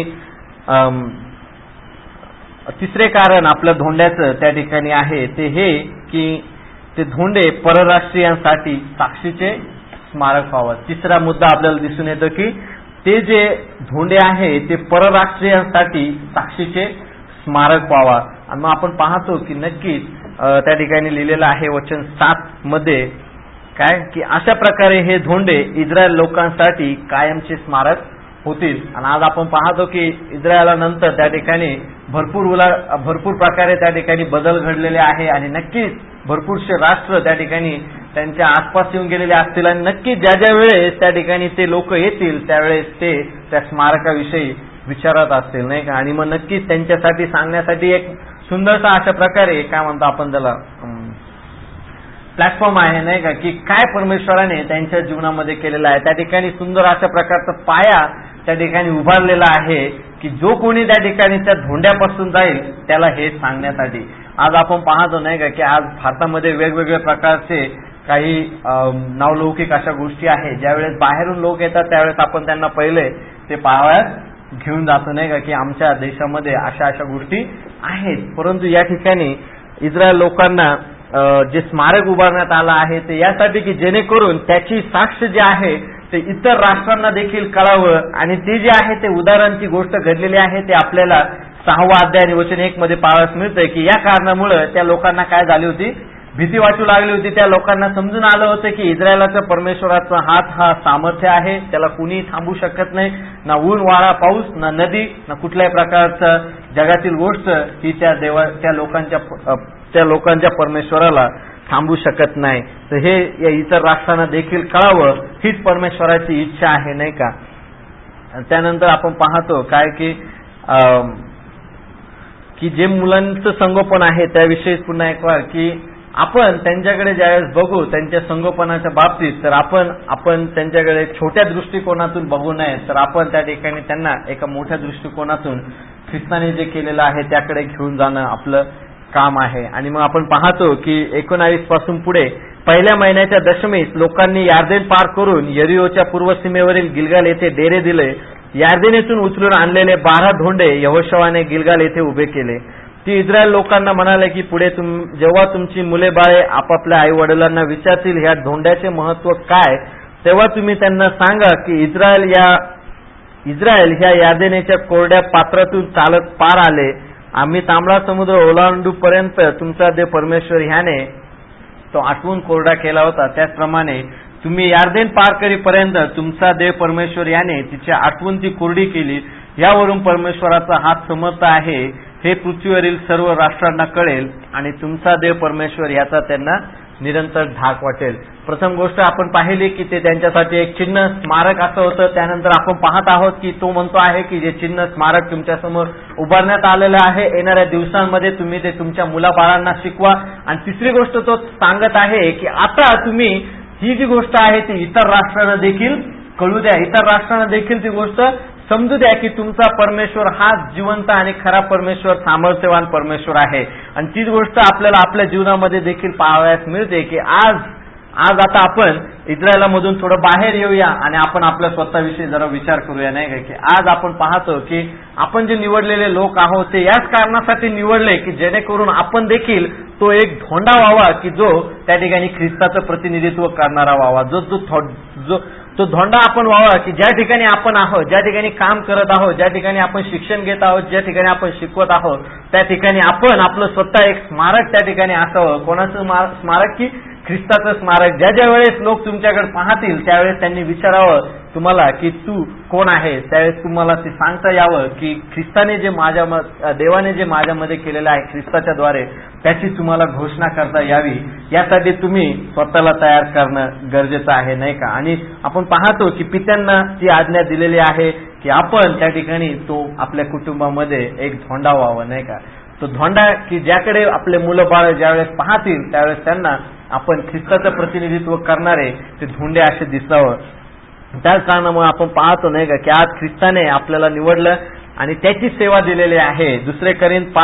तिसरे कारण आपल्या धोंड्याचं त्या ठिकाणी आहे ते हे की ते धोंडे परराष्ट्रीयांसाठी साक्षीचे स्मारक व्हावं. तिसरा मुद्दा आपल्याला दिसून येतो की ते जे धोंडे आहे ते परराष्ट्रीयांसाठी साक्षीचे स्मारक व्हावा. आणि मग आपण पाहतो की नक्कीच त्या ठिकाणी लिहिलेलं आहे वचन सात मध्ये काय की अशा प्रकारे हे धोंडे इस्रायल लोकांसाठी कायमचे स्मारक होतील. आणि आज आपण पाहतो की इस्रायलानंतर त्या ठिकाणी भरपूर उला भरपूर प्रकारे त्या ठिकाणी बदल घडलेले आहे आणि नक्कीच भरपूरसे राष्ट्र त्या ठिकाणी त्यांच्या आसपास येऊन गेलेले असतील आणि नक्कीच ज्या ज्या वेळेस त्या ठिकाणी ते लोक येतील त्यावेळेस ते त्या स्मारकाविषयी विचारत असतील नाही का. आणि मग नक्कीच त्यांच्यासाठी सांगण्यासाठी एक सुंदरसा अशा प्रकारे काय म्हणतो आपण त्याला प्लॅटफॉर्म आहे नाही का की काय परमेश्वराने त्यांच्या जीवनामध्ये केलेलं आहे. त्या ठिकाणी सुंदर अशा प्रकारचा पाया त्या ठिकाणी उभारलेला आहे की जो कोणी त्या ठिकाणी त्या धोंड्यापासून जाईल त्याला हे सांगण्यासाठी. आज आपण पाहतो नाही का की आज भारतामध्ये वेगवेगळ्या प्रकारचे काही नावलौकिक अशा गोष्टी आहेत. ज्यावेळेस बाहेरून लोक येतात त्यावेळेस आपण त्यांना पहिले ते पाहाव्यात घेऊन जातो नाही का की आमच्या देशामध्ये अशा अशा गोष्टी आहेत. परंतु या ठिकाणी इस्रायल लोकांना जे स्मारक उभारण्यात आलं आहे ते यासाठी की जेणेकरून त्याची साक्ष जे आहे ते इतर राष्ट्रांना देखील कळावं आणि ते जे आहे ते उदाहरणाची गोष्ट घडलेली आहे ते आपल्याला सहावा अध्याय आणि वचन एक मध्ये पाहावयास मिळतंय की या कारणामुळे त्या लोकांना काय झाली होती, भीती वाटू लागली होती. त्या लोकांना समजून आलं होतं की इस्रायलाचा परमेश्वराचा हात हा सामर्थ्य आहे, त्याला कुणी थांबू शकत नाही. ना ऊन वारा पाऊस ना नदी ना कुठल्याही प्रकारचं जगातील गोष्ट ही त्या देवा त्या लोकांच्या त्या लोकांच्या परमेश्वराला थांबू शकत नाही. तर हे या इतर राष्ट्रांना देखील कळावं हीच परमेश्वराची इच्छा आहे नाही का. त्यानंतर आपण पाहतो काय की की जे मुलांचं संगोपन आहे त्याविषयी पुन्हा एक वार की आपण त्यांच्याकडे ज्यावेळेस बघू त्यांच्या संगोपनाच्या बाबतीत तर आपण आपण त्यांच्याकडे छोट्या दृष्टिकोनातून बघू नये तर आपण त्या ठिकाणी त्यांना एका मोठ्या दृष्टिकोनातून ख्रिस्ताने जे केलेलं आहे त्याकडे घेऊन जाणं आपलं काम आहे. आणि मग आपण पाहतो की एकोणावीस पासून पुढे पहिल्या महिन्याच्या दशमीस लोकांनी यार्देन पार करून यरिओच्या पूर्व सीमेवरील गिलगाल येथे डेरे दिले. यार्देनेतून उचलून आणलेले बारा धोंडे यहोशवाने गिलगाल येथे उभे केले. ती इस्रायल लोकांना म्हणाले की पुढे तुम जेव्हा तुमची मुले बाळे आपापल्या आई वडिलांना विचारतील ह्या धोंड्याचे महत्व काय तेव्हा तुम्ही त्यांना सांगा की इस्रायल या इस्रायल ह्या यार्देनेच्या कोरड्या पात्रातून चालत पार आले. आम्ही तांबडा समुद्र ओलांडू पर्यंत तुमचा देव परमेश्वर ह्याने तो आठवून कोरडा केला होता. त्याचप्रमाणे तुम्ही यार्देन पार करीपर्यंत तुमचा देव परमेश्वर याने तिच्या आठवून ती कोरडी केली. यावरून परमेश्वराचा हात समर्थ आहे हे पृथ्वीवरील सर्व राष्ट्रांना कळेल आणि तुमचा देव परमेश्वर याचा त्यांना निरंतर धाक वाटेल. प्रथम गोष्ट आपण पाहिली की ते त्यांच्यासाठी एक चिन्ह स्मारक असं होतं. त्यानंतर आपण पाहत आहोत की तो म्हणतो आहे की जे चिन्ह स्मारक तुमच्या समोर उभारण्यात आलेलं आहे येणाऱ्या दिवसांमध्ये तुम्ही ते तुमच्या मुलाबाळांना शिकवा. आणि तिसरी गोष्ट तो सांगत आहे की आता तुम्ही ही जी गोष्ट आहे ती इतर राष्ट्रांना देखील कळू द्या, इतर राष्ट्रांना देखील ती गोष्ट समजू द्या की तुमचा परमेश्वर हा जिवंत आणि खरा परमेश्वर सामर्थ्यवान परमेश्वर आहे. आणि तीच गोष्ट आपल्याला आपल्या जीवनामध्ये देखील पाहावयास मिळते की आज आज आता आपण इस्रायलामधून थोडं बाहेर येऊया आणि आपण आपल्या स्वतःविषयी जरा विचार करूया नाही का की आज आपण पाहतो की आपण जे निवडलेले लोक आहोत ते याच कारणासाठी निवडले की जेणेकरून आपण देखील तो एक धोंडा व्हावा की जो त्या ठिकाणी ख्रिस्ताचं प्रतिनिधित्व करणारा व्हावा. जो जो जो तो धोंडा आपण व्हावा की ज्या ठिकाणी आपण आहोत, ज्या ठिकाणी काम करत आहोत, ज्या ठिकाणी आपण शिक्षण घेत आहोत, ज्या ठिकाणी आपण शिकवत आहोत त्या ठिकाणी आपण आपलं स्वतः एक स्मारक त्या ठिकाणी असावं. कोणाचं स्मारक की ख्रिस्ताचं स्मारक. ज्या ज्या वेळेस लोक तुमच्याकडे पाहतील त्यावेळेस त्यांनी विचारावं तुम्हाला की तू कोण आहे. त्यावेळेस तुम्हाला ते सांगता यावं की ख्रिस्ताने जे माझ्या देवाने जे माझ्यामध्ये केलेलं आहे ख्रिस्ताच्या द्वारे त्याची तुम्हाला घोषणा करता यावी. यासाठी तुम्ही स्वतःला तयार करणं गरजेचं आहे नाही का. आणि आपण पाहतो की पित्यांना ती आज्ञा दिलेली आहे की आपण त्या ठिकाणी तो आपल्या कुटुंबामध्ये एक धोंडा व्हावा नाही का. तो धोंडा की ज्याकडे आपले मुलं बाळ ज्यावेळेस पाहतील त्यावेळेस त्यांना आपण ख्रिस्ताचं प्रतिनिधित्व करणारे ते धोंडे असे दिसावं. त्याच कारणामुळे आपण पाहतो नाही का की आज ख्रिस्ताने आपल्याला निवडलं आणि त्याची सेवा दिलेली आहे. दुसरे करीन पाच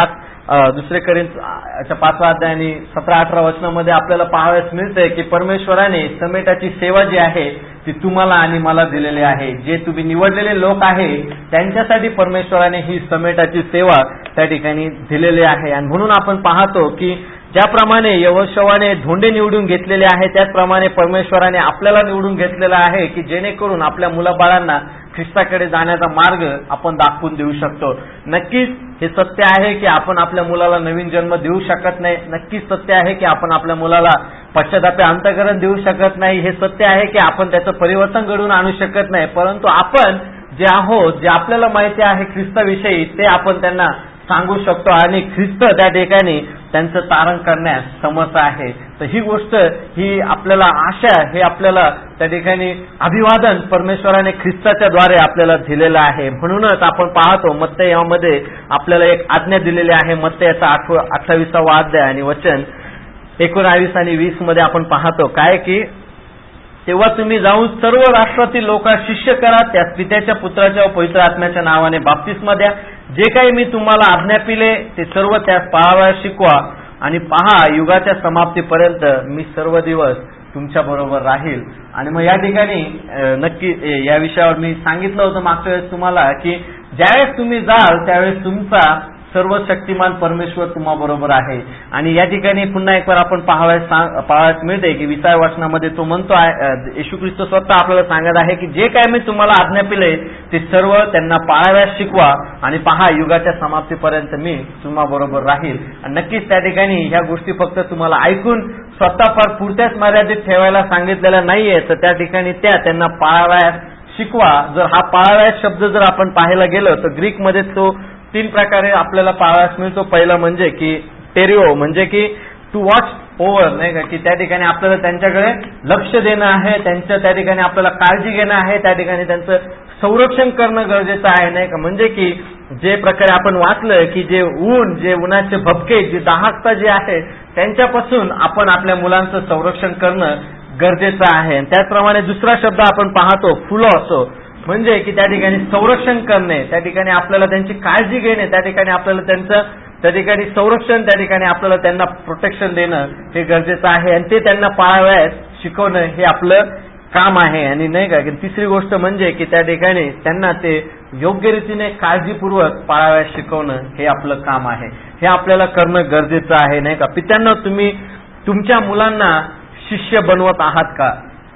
दुसरे करिंथच्या पाचवा अध्याय आणि सतरा अठरा वचनामध्ये आपल्याला पाहावयास मिळतंय की परमेश्वराने समेटाची सेवा जी आहे ती तुम्हाला आणि मला दिलेली आहे. जे तुम्ही निवडलेले लोक आहे त्यांच्यासाठी परमेश्वराने ही समेटाची सेवा त्या ठिकाणी दिलेली आहे. आणि म्हणून आपण पाहतो की ज्याप्रमाणे यहोशुवाने धोंडे निवडून घेतलेले आहे त्याचप्रमाणे परमेश्वराने आपल्याला निवडून घेतलेला आहे की जेणेकरून आपल्या मुलाबाळांना ख्रिस्ताकडे जाण्याचा मार्ग आपण दाखवून देऊ शकतो. नक्कीच हे सत्य आहे की आपण आपल्या मुलाला नवीन जन्म देऊ शकत नाही. नक्कीच सत्य आहे की आपण आपल्या मुलाला पश्चातापे अंतःकरण देऊ शकत नाही. हे सत्य आहे की आपण त्याचं परिवर्तन घडवून आणू शकत नाही. परंतु आपण जे आहोत, जे आपल्याला माहिती आहे ख्रिस्ताविषयी, ते आपण त्यांना सांगू शकतो आणि ख्रिस्त त्या ठिकाणी त्यांचं तारण करण्यास समर्थ आहे. तर ही गोष्ट, ही आपल्याला आशा, हे आपल्याला त्या ठिकाणी अभिवादन परमेश्वराने ख्रिस्ताच्या द्वारे आपल्याला दिलेलं आहे. म्हणूनच आपण पाहतो मत्तई यामध्ये आपल्याला एक आज्ञा दिलेली आहे. मत्तईचा अठ्ठावीसावा अध्याय आणि वचन एकोणावीस आणि वीस मध्ये आपण पाहतो काय की तेव्हा तुम्ही जाऊन सर्व राष्ट्रातील लोकांना शिष्य करा, त्यास पित्याच्या पुत्राच्या व पवित्र आत्म्याच्या नावाने बाप्तिस्मा द्या. जे काही मी तुम्हाला आज्ञापिले ते सर्व त्यास पाळावयास शिकवा आणि पहा युगाच्या समाप्तीपर्यंत मी सर्व दिवस तुमच्या बरोबर राहील. आणि मग या ठिकाणी नक्की या विषयावर मी सांगितलं होतं मागच्या वेळेस तुम्हाला की ज्यावेळेस तुम्ही जाल त्यावेळेस तुमचा सर्व शक्तिमान परमेश्वर तुम्हा बरोबर आहे. आणि या ठिकाणी पुन्हा एक बार आपण पाहावयास पाहावयास मिळते की विसाव्या वचनामध्ये तो म्हणतो आहे, येशू ख्रिस्त स्वतः आपल्याला सांगत आहे की जे काय मी तुम्हाला आज्ञापिले ते सर्व त्यांना पाळावयास शिकवा आणि पहा युगाच्या समाप्तीपर्यंत मी तुम्हा बरोबर राहील. आणि नक्कीच त्या ठिकाणी ह्या गोष्टी फक्त तुम्हाला ऐकून स्वतः फार पुरत्याच मर्यादित ठेवायला सांगितलेल्या नाहीये, तर त्या ठिकाणी त्या त्यांना पाळावयास शिकवा. जर हा पाळावयास शब्द जर आपण पाहायला गेलो तर ग्रीकमध्ये तो तीन प्रकारे आपल्याला पाहावयास मिळतो. पहिला म्हणजे की टेरिओ, म्हणजे की टू वॉच ओव्हर, नाही का, की त्या ठिकाणी आपल्याला त्यांच्याकडे लक्ष देणं आहे, त्यांच्या त्या ठिकाणी आपल्याला काळजी घेणं आहे, त्या ठिकाणी त्यांचं संरक्षण करणं गरजेचं आहे, नाही का. म्हणजे की जे प्रकारे आपण वाचलं की जे ऊन, जे उन्हाचे भपके, जी दाहकता जी आहे त्यांच्यापासून आपण आपल्या मुलांचं संरक्षण करणं गरजेचं आहे. त्याचप्रमाणे दुसरा शब्द आपण पाहतो फुलो असो, म्हणजे की त्या ठिकाणी संरक्षण करणे, त्या ठिकाणी आपल्याला त्यांची काळजी घेणे, त्या ठिकाणी आपल्याला त्यांचं त्या ठिकाणी संरक्षण, त्या ठिकाणी आपल्याला त्यांना प्रोटेक्शन देणं हे गरजेचं आहे आणि ते त्यांना पाळावयास शिकवणं हे आपलं काम आहे. आणि नाही का, तिसरी गोष्ट म्हणजे की त्या ठिकाणी त्यांना ते योग्य रीतीने काळजीपूर्वक पाळावयास शिकवणं हे आपलं काम आहे. हे आपल्याला करणं गरजेचं आहे, नाही का. पित्यांनो, तुम्ही तुमच्या मुलांना शिष्य बनवत आहात का?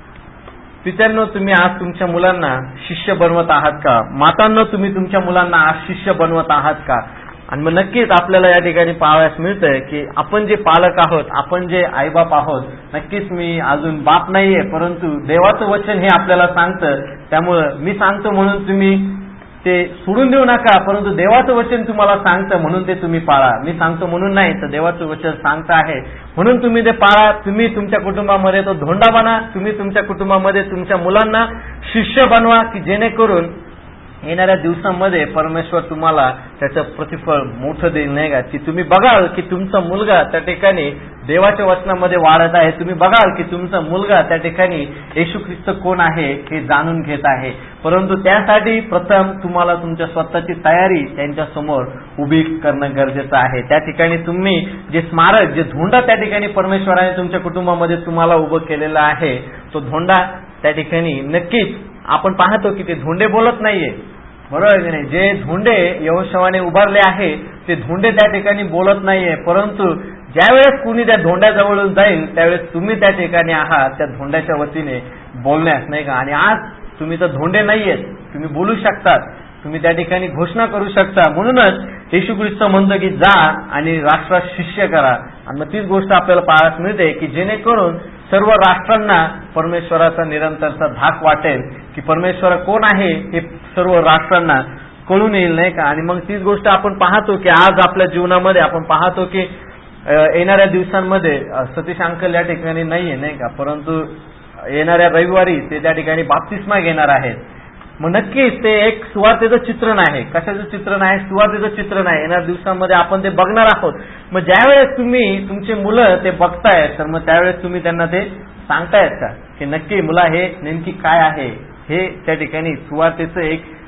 पित्यांनो, तुम्ही आज तुमच्या मुलांना शिष्य बनवत आहात का? मातांनो, तुम्ही तुमच्या मुलांना आज शिष्य बनवत आहात का? आणि मग नक्कीच आपल्याला या ठिकाणी पाहावयास मिळतंय की आपण जे पालक आहोत, आपण जे आईबाप आहोत, नक्कीच मी अजून बाप नाहीये, परंतु देवाचं वचन हे आपल्याला सांगतं. त्यामुळं मी सांगतो म्हणून तुम्ही ते सोडून देऊ नका, परंतु देवाचं वचन तुम्हाला सांगतं म्हणून ते तुम्ही पाळा. मी सांगतो म्हणून नाही, तर देवाचं वचन सांगतं आहे म्हणून तुम्ही ते पाळा. तुम्ही तुमच्या कुटुंबामध्ये तो धोंडा बना, तुम्ही तुमच्या कुटुंबामध्ये तुमच्या मुलांना शिष्य बनवा की जेणेकरून येणाऱ्या दिवसांमध्ये परमेश्वर तुम्हाला त्याचं प्रतिफळ मोठं देईल, नाही का. की तुम्ही बघाल की तुमचा मुलगा त्या ठिकाणी देवाच्या वचनामध्ये वाढत आहे, तुम्ही बघाल की तुमचा मुलगा त्या ठिकाणी येशू ख्रिस्त कोण आहे हे जाणून घेत आहे. परंतु त्यासाठी प्रथम तुम्हाला तुमच्या स्वतःची तयारी त्यांच्या समोर उभी करणं गरजेचं आहे. त्या ठिकाणी तुम्ही जे स्मारक, जे धोंडा त्या ठिकाणी परमेश्वराने तुमच्या कुटुंबामध्ये तुम्हाला उभं केलेलं आहे, तो धोंडा त्या ठिकाणी नक्कीच आपण पाहतो की ते धोंडे बोलत नाहीये, बरोबर की नाही. जे धोंडे यहोशुवाने उभारले आहे ते धोंडे त्या ठिकाणी बोलत नाहीये, परंतु ज्यावेळेस कुणी त्या धोंड्याजवळून जाईल त्यावेळेस तुम्ही त्या ठिकाणी आहात त्या धोंड्याच्या वतीने बोलण्यास, नाही का. आणि आज तुम्ही तर धोंडे नाहीयेत, तुम्ही बोलू शकतात, तुम्ही त्या ठिकाणी घोषणा करू शकता. म्हणूनच येशू ख्रिस्त म्हणतो की जा आणि राष्ट्रात शिष्य करा. आणि मग तीच गोष्ट आपल्याला पाहायला मिळते की जेणेकरून सर्व राष्ट्रांना परमेश्वराचा निरंतरचा धाक वाटेल की परमेश्वर कोण आहे हे सर्व राष्ट्रांना कळून येईल, नाही का. आणि मग तीच गोष्ट आपण पाहतो की आज आपल्या जीवनामध्ये आपण पाहतो की येणाऱ्या दिवसांमध्ये सतीश अंकल या ठिकाणी नाहीये, नाही का, परंतु येणाऱ्या रविवारी ते त्या ठिकाणी बाप्तिस्मा घेणार आहेत. मग नक्कीच ते एक सुवार्तेचं चित्रण आहे. कशाचं चित्रण आहे? सुवार्तेचं चित्रण आहे. येणाऱ्या दिवसांमध्ये आपण ते बघणार आहोत. मग ज्यावेळेस तुम्ही तुमचे मुलं ते बघतायत तर मग त्यावेळेस तुम्ही त्यांना ते सांगतायत का की नक्की मुला हे नेमकी काय आहे, हे त्या ठिकाणी सुवार्तेचं एक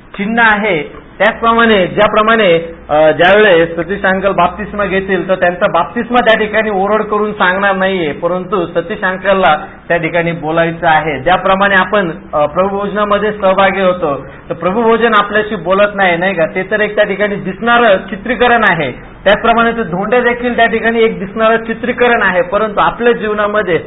चिन्ह आहे. त्याचप्रमाणे ज्याप्रमाणे ज्यावेळेस सतीश अंकल बाप्तिस्मा घेतील तर त्यांचा बाप्तिस्मा त्या ठिकाणी ओरड करून सांगणार नाहीये, परंतु सतीश अंकलला त्या ठिकाणी बोलायचं आहे. ज्याप्रमाणे आपण प्रभुभोजनामध्ये सहभागी होतो तर प्रभुभोजन आपल्याशी बोलत नाही, नाही का, ते तर एक त्या ठिकाणी दिसणारं चित्रीकरण आहे. त्याचप्रमाणे ते धोंडे देखील त्या ठिकाणी एक दिसणारं चित्रीकरण आहे. परंतु आपल्या जीवनामध्ये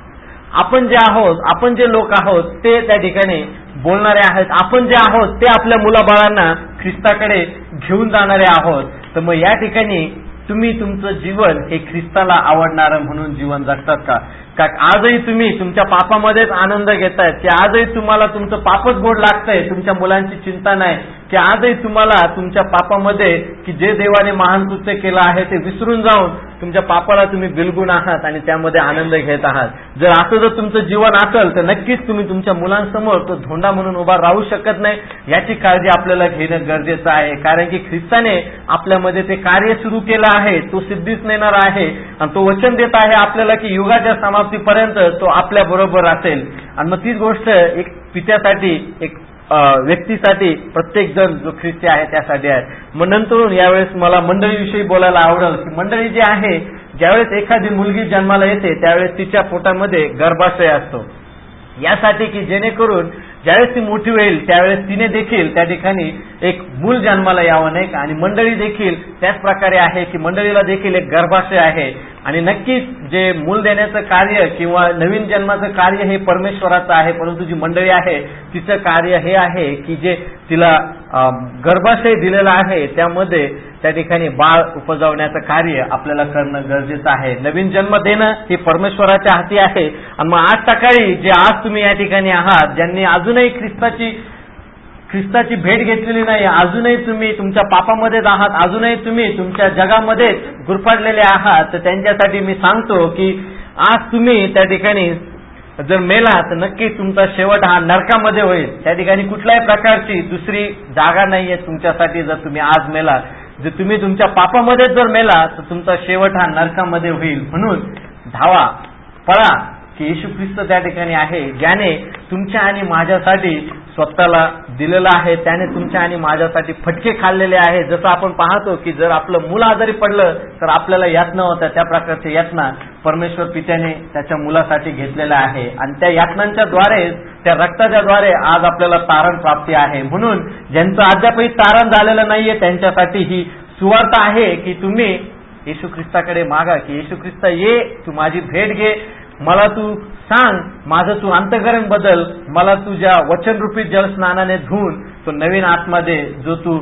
आपण जे आहोत, आपण जे लोक आहोत ते त्या ठिकाणी बोलणारे आहेत. आपण जे आहोत ते आपल्या मुलाबाळांना ख्रिस्ताकडे घेऊन जाणारे आहोत. तर मग या ठिकाणी तुम्ही तुमचं जीवन हे ख्रिस्ताला आवडणारं म्हणून जीवन जगतात का? का आजही तुम्ही तुमच्या पापामध्येच आनंद घेतायत, की आजही तुम्हाला तुमचं पापच गोड लागतंय, तुमच्या मुलांची चिंता नाही, की आजही तुम्हाला तुमच्या पापामध्ये की जे देवाने महान कृत्य केलं आहे ते विसरून जाऊन तुमच्या पापाला तुम्ही बिलगून आहात आणि त्यामध्ये आनंद घेत आहात. जर असं जर तुमचं जीवन असेल तर नक्कीच तुम्ही तुमच्या मुलांसमोर तो धोंडा म्हणून उभा राहू शकत नाही. याची काळजी आपल्याला घेणं गरजेचं आहे, कारण की ख्रिस्ताने आपल्यामध्ये ते कार्य सुरू केलं आहे, तो सिद्धीच नेणार आहे आणि तो वचन देत आहे आपल्याला की युगाच्या समाप्तीपर्यंत तो आपल्या बरोबर असेल. आणि मग तीच गोष्ट एक पित्यासाठी, एक व्यक्तीसाठी, प्रत्येक जण जो ख्रिस्ती आहे त्यासाठी आहे. मग नंतर यावेळेस मला मंडळीविषयी बोलायला आवडेल की मंडळी जी आहे, ज्यावेळेस एखादी मुलगी जन्माला येते त्यावेळेस तिच्या पोटामध्ये गर्भाशय असतो, यासाठी की जेणेकरून ज्यावेळेस ती मोठी होईल त्यावेळेस तिने देखील त्या ठिकाणी एक मूल जन्माला यावं, नाही का. आणि मंडळी देखील त्याच प्रकारे आहे की मंडळीला देखील एक गर्भाशय आहे आणि नक्कीच जे मूल देण्याचं कार्य किंवा नवीन जन्माचं कार्य हे परमेश्वराचं आहे, परंतु जी मंडळी आहे तिचं कार्य हे आहे की जे तिला गर्भाशय दिलेलं आहे त्यामध्ये त्या ठिकाणी बाळ उपजावण्याचं कार्य आपल्याला करणं गरजेचं आहे. नवीन जन्म देणं हे परमेश्वराच्या हाती आहे. आणि मग आज सकाळी जे आज तुम्ही या ठिकाणी आहात, ज्यांनी अजूनही ख्रिस्ताची ख्रिस्ताची भेट घेतलेली नाही, अजूनही तुम्ही तुमच्या पापामध्येच आहात, अजूनही तुम्ही तुमच्या जगामध्येच गुरफाटलेले आहात, तर त्यांच्यासाठी मी सांगतो की आज तुम्ही त्या ठिकाणी जर मेला तर नक्की तुमचा शेवट हा नरकामध्ये होईल. त्या ठिकाणी कुठल्याही प्रकारची दुसरी जागा नाहीये तुमच्यासाठी. जर तुम्ही आज मेला, जर तुम्ही तुमच्या पापामध्ये जर मेला तर तुमचा शेवट हा नरकामध्ये होईल. म्हणून धावा, पळा की येशू ख्रिस्त त्या ठिकाणी आहे, ज्याने तुमच्या आणि माझ्यासाठी स्वतःला दिलेलं आहे, त्याने तुमच्या आणि माझ्यासाठी फटके खाल्लेले आहे. जसं आपण पाहतो की जर आपलं मूल आजारी पडलं तर आपल्याला यातना होत्या, त्या प्रकारची यातना परमेश्वर पित्याने त्याच्या मुलासाठी घेतलेला आहे आणि त्या यातनांच्या द्वारे, त्या रक्ताच्या द्वारे आज आपल्याला तारण प्राप्ती आहे. म्हणून ज्यांचं अद्यापही तारण झालेलं नाहीये त्यांच्यासाठी ही सुवार्ता आहे की तुम्ही येशू ख्रिस्ताकडे मागा, की येशू ख्रिस्त ये, तू माझी भेट घे, मला तू सांग, माझं तू अंतःकरण बदल, मला तुझ्या वचनरूपी जलस्नानाने धुवून तो नवीन आत्मा दे जो तू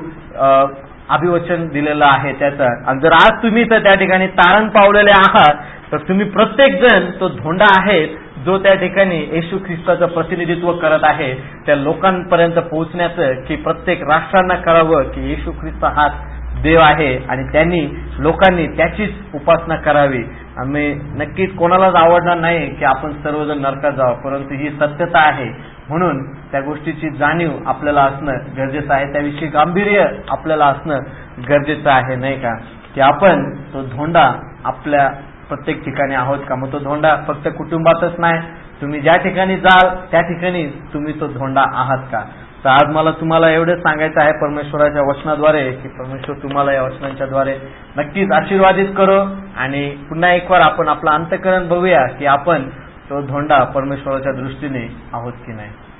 अभिवचन दिलेलं आहे त्याचा. आणि जर आज तुम्ही तर त्या ठिकाणी तारण पावलेले आहात तर तुम्ही प्रत्येक जण तो धोंडा आहे जो त्या ठिकाणी येशू ख्रिस्ताचं प्रतिनिधित्व करत आहे, त्या लोकांपर्यंत पोहोचण्याचं, की प्रत्येक राष्ट्रांना कळावं की येशू ख्रिस्त हा देव आहे आणि त्यांनी लोकांनी त्याचीच उपासना करावी. आम्ही नक्कीच कोणालाच आवडणार नाही की आपण सर्वजण नरकात जावं, परंतु ही सत्यता आहे. म्हणून त्या गोष्टीची जाणीव आपल्याला असणं गरजेचं आहे, त्याविषयी गांभीर्य आपल्याला असणं गरजेचं आहे, नाही का, की आपण तो धोंडा आपल्या प्रत्येक ठिकाणी आहोत का. मग तो धोंडा फक्त कुटुंबातच नाही, तुम्ही ज्या ठिकाणी जाल त्या ठिकाणी तुम्ही तो धोंडा आहात का. तर आज मला तुम्हाला एवढंच सांगायचं आहे परमेश्वराच्या वचनाद्वारे की परमेश्वर तुम्हाला या वचनांच्या द्वारे नक्कीच आशीर्वादित करो. आणि पुन्हा एक वार आपण आपलं अंतःकरण बघूया की आपण तो धोंडा परमेश्वराच्या दृष्टीने आहोत की नाही.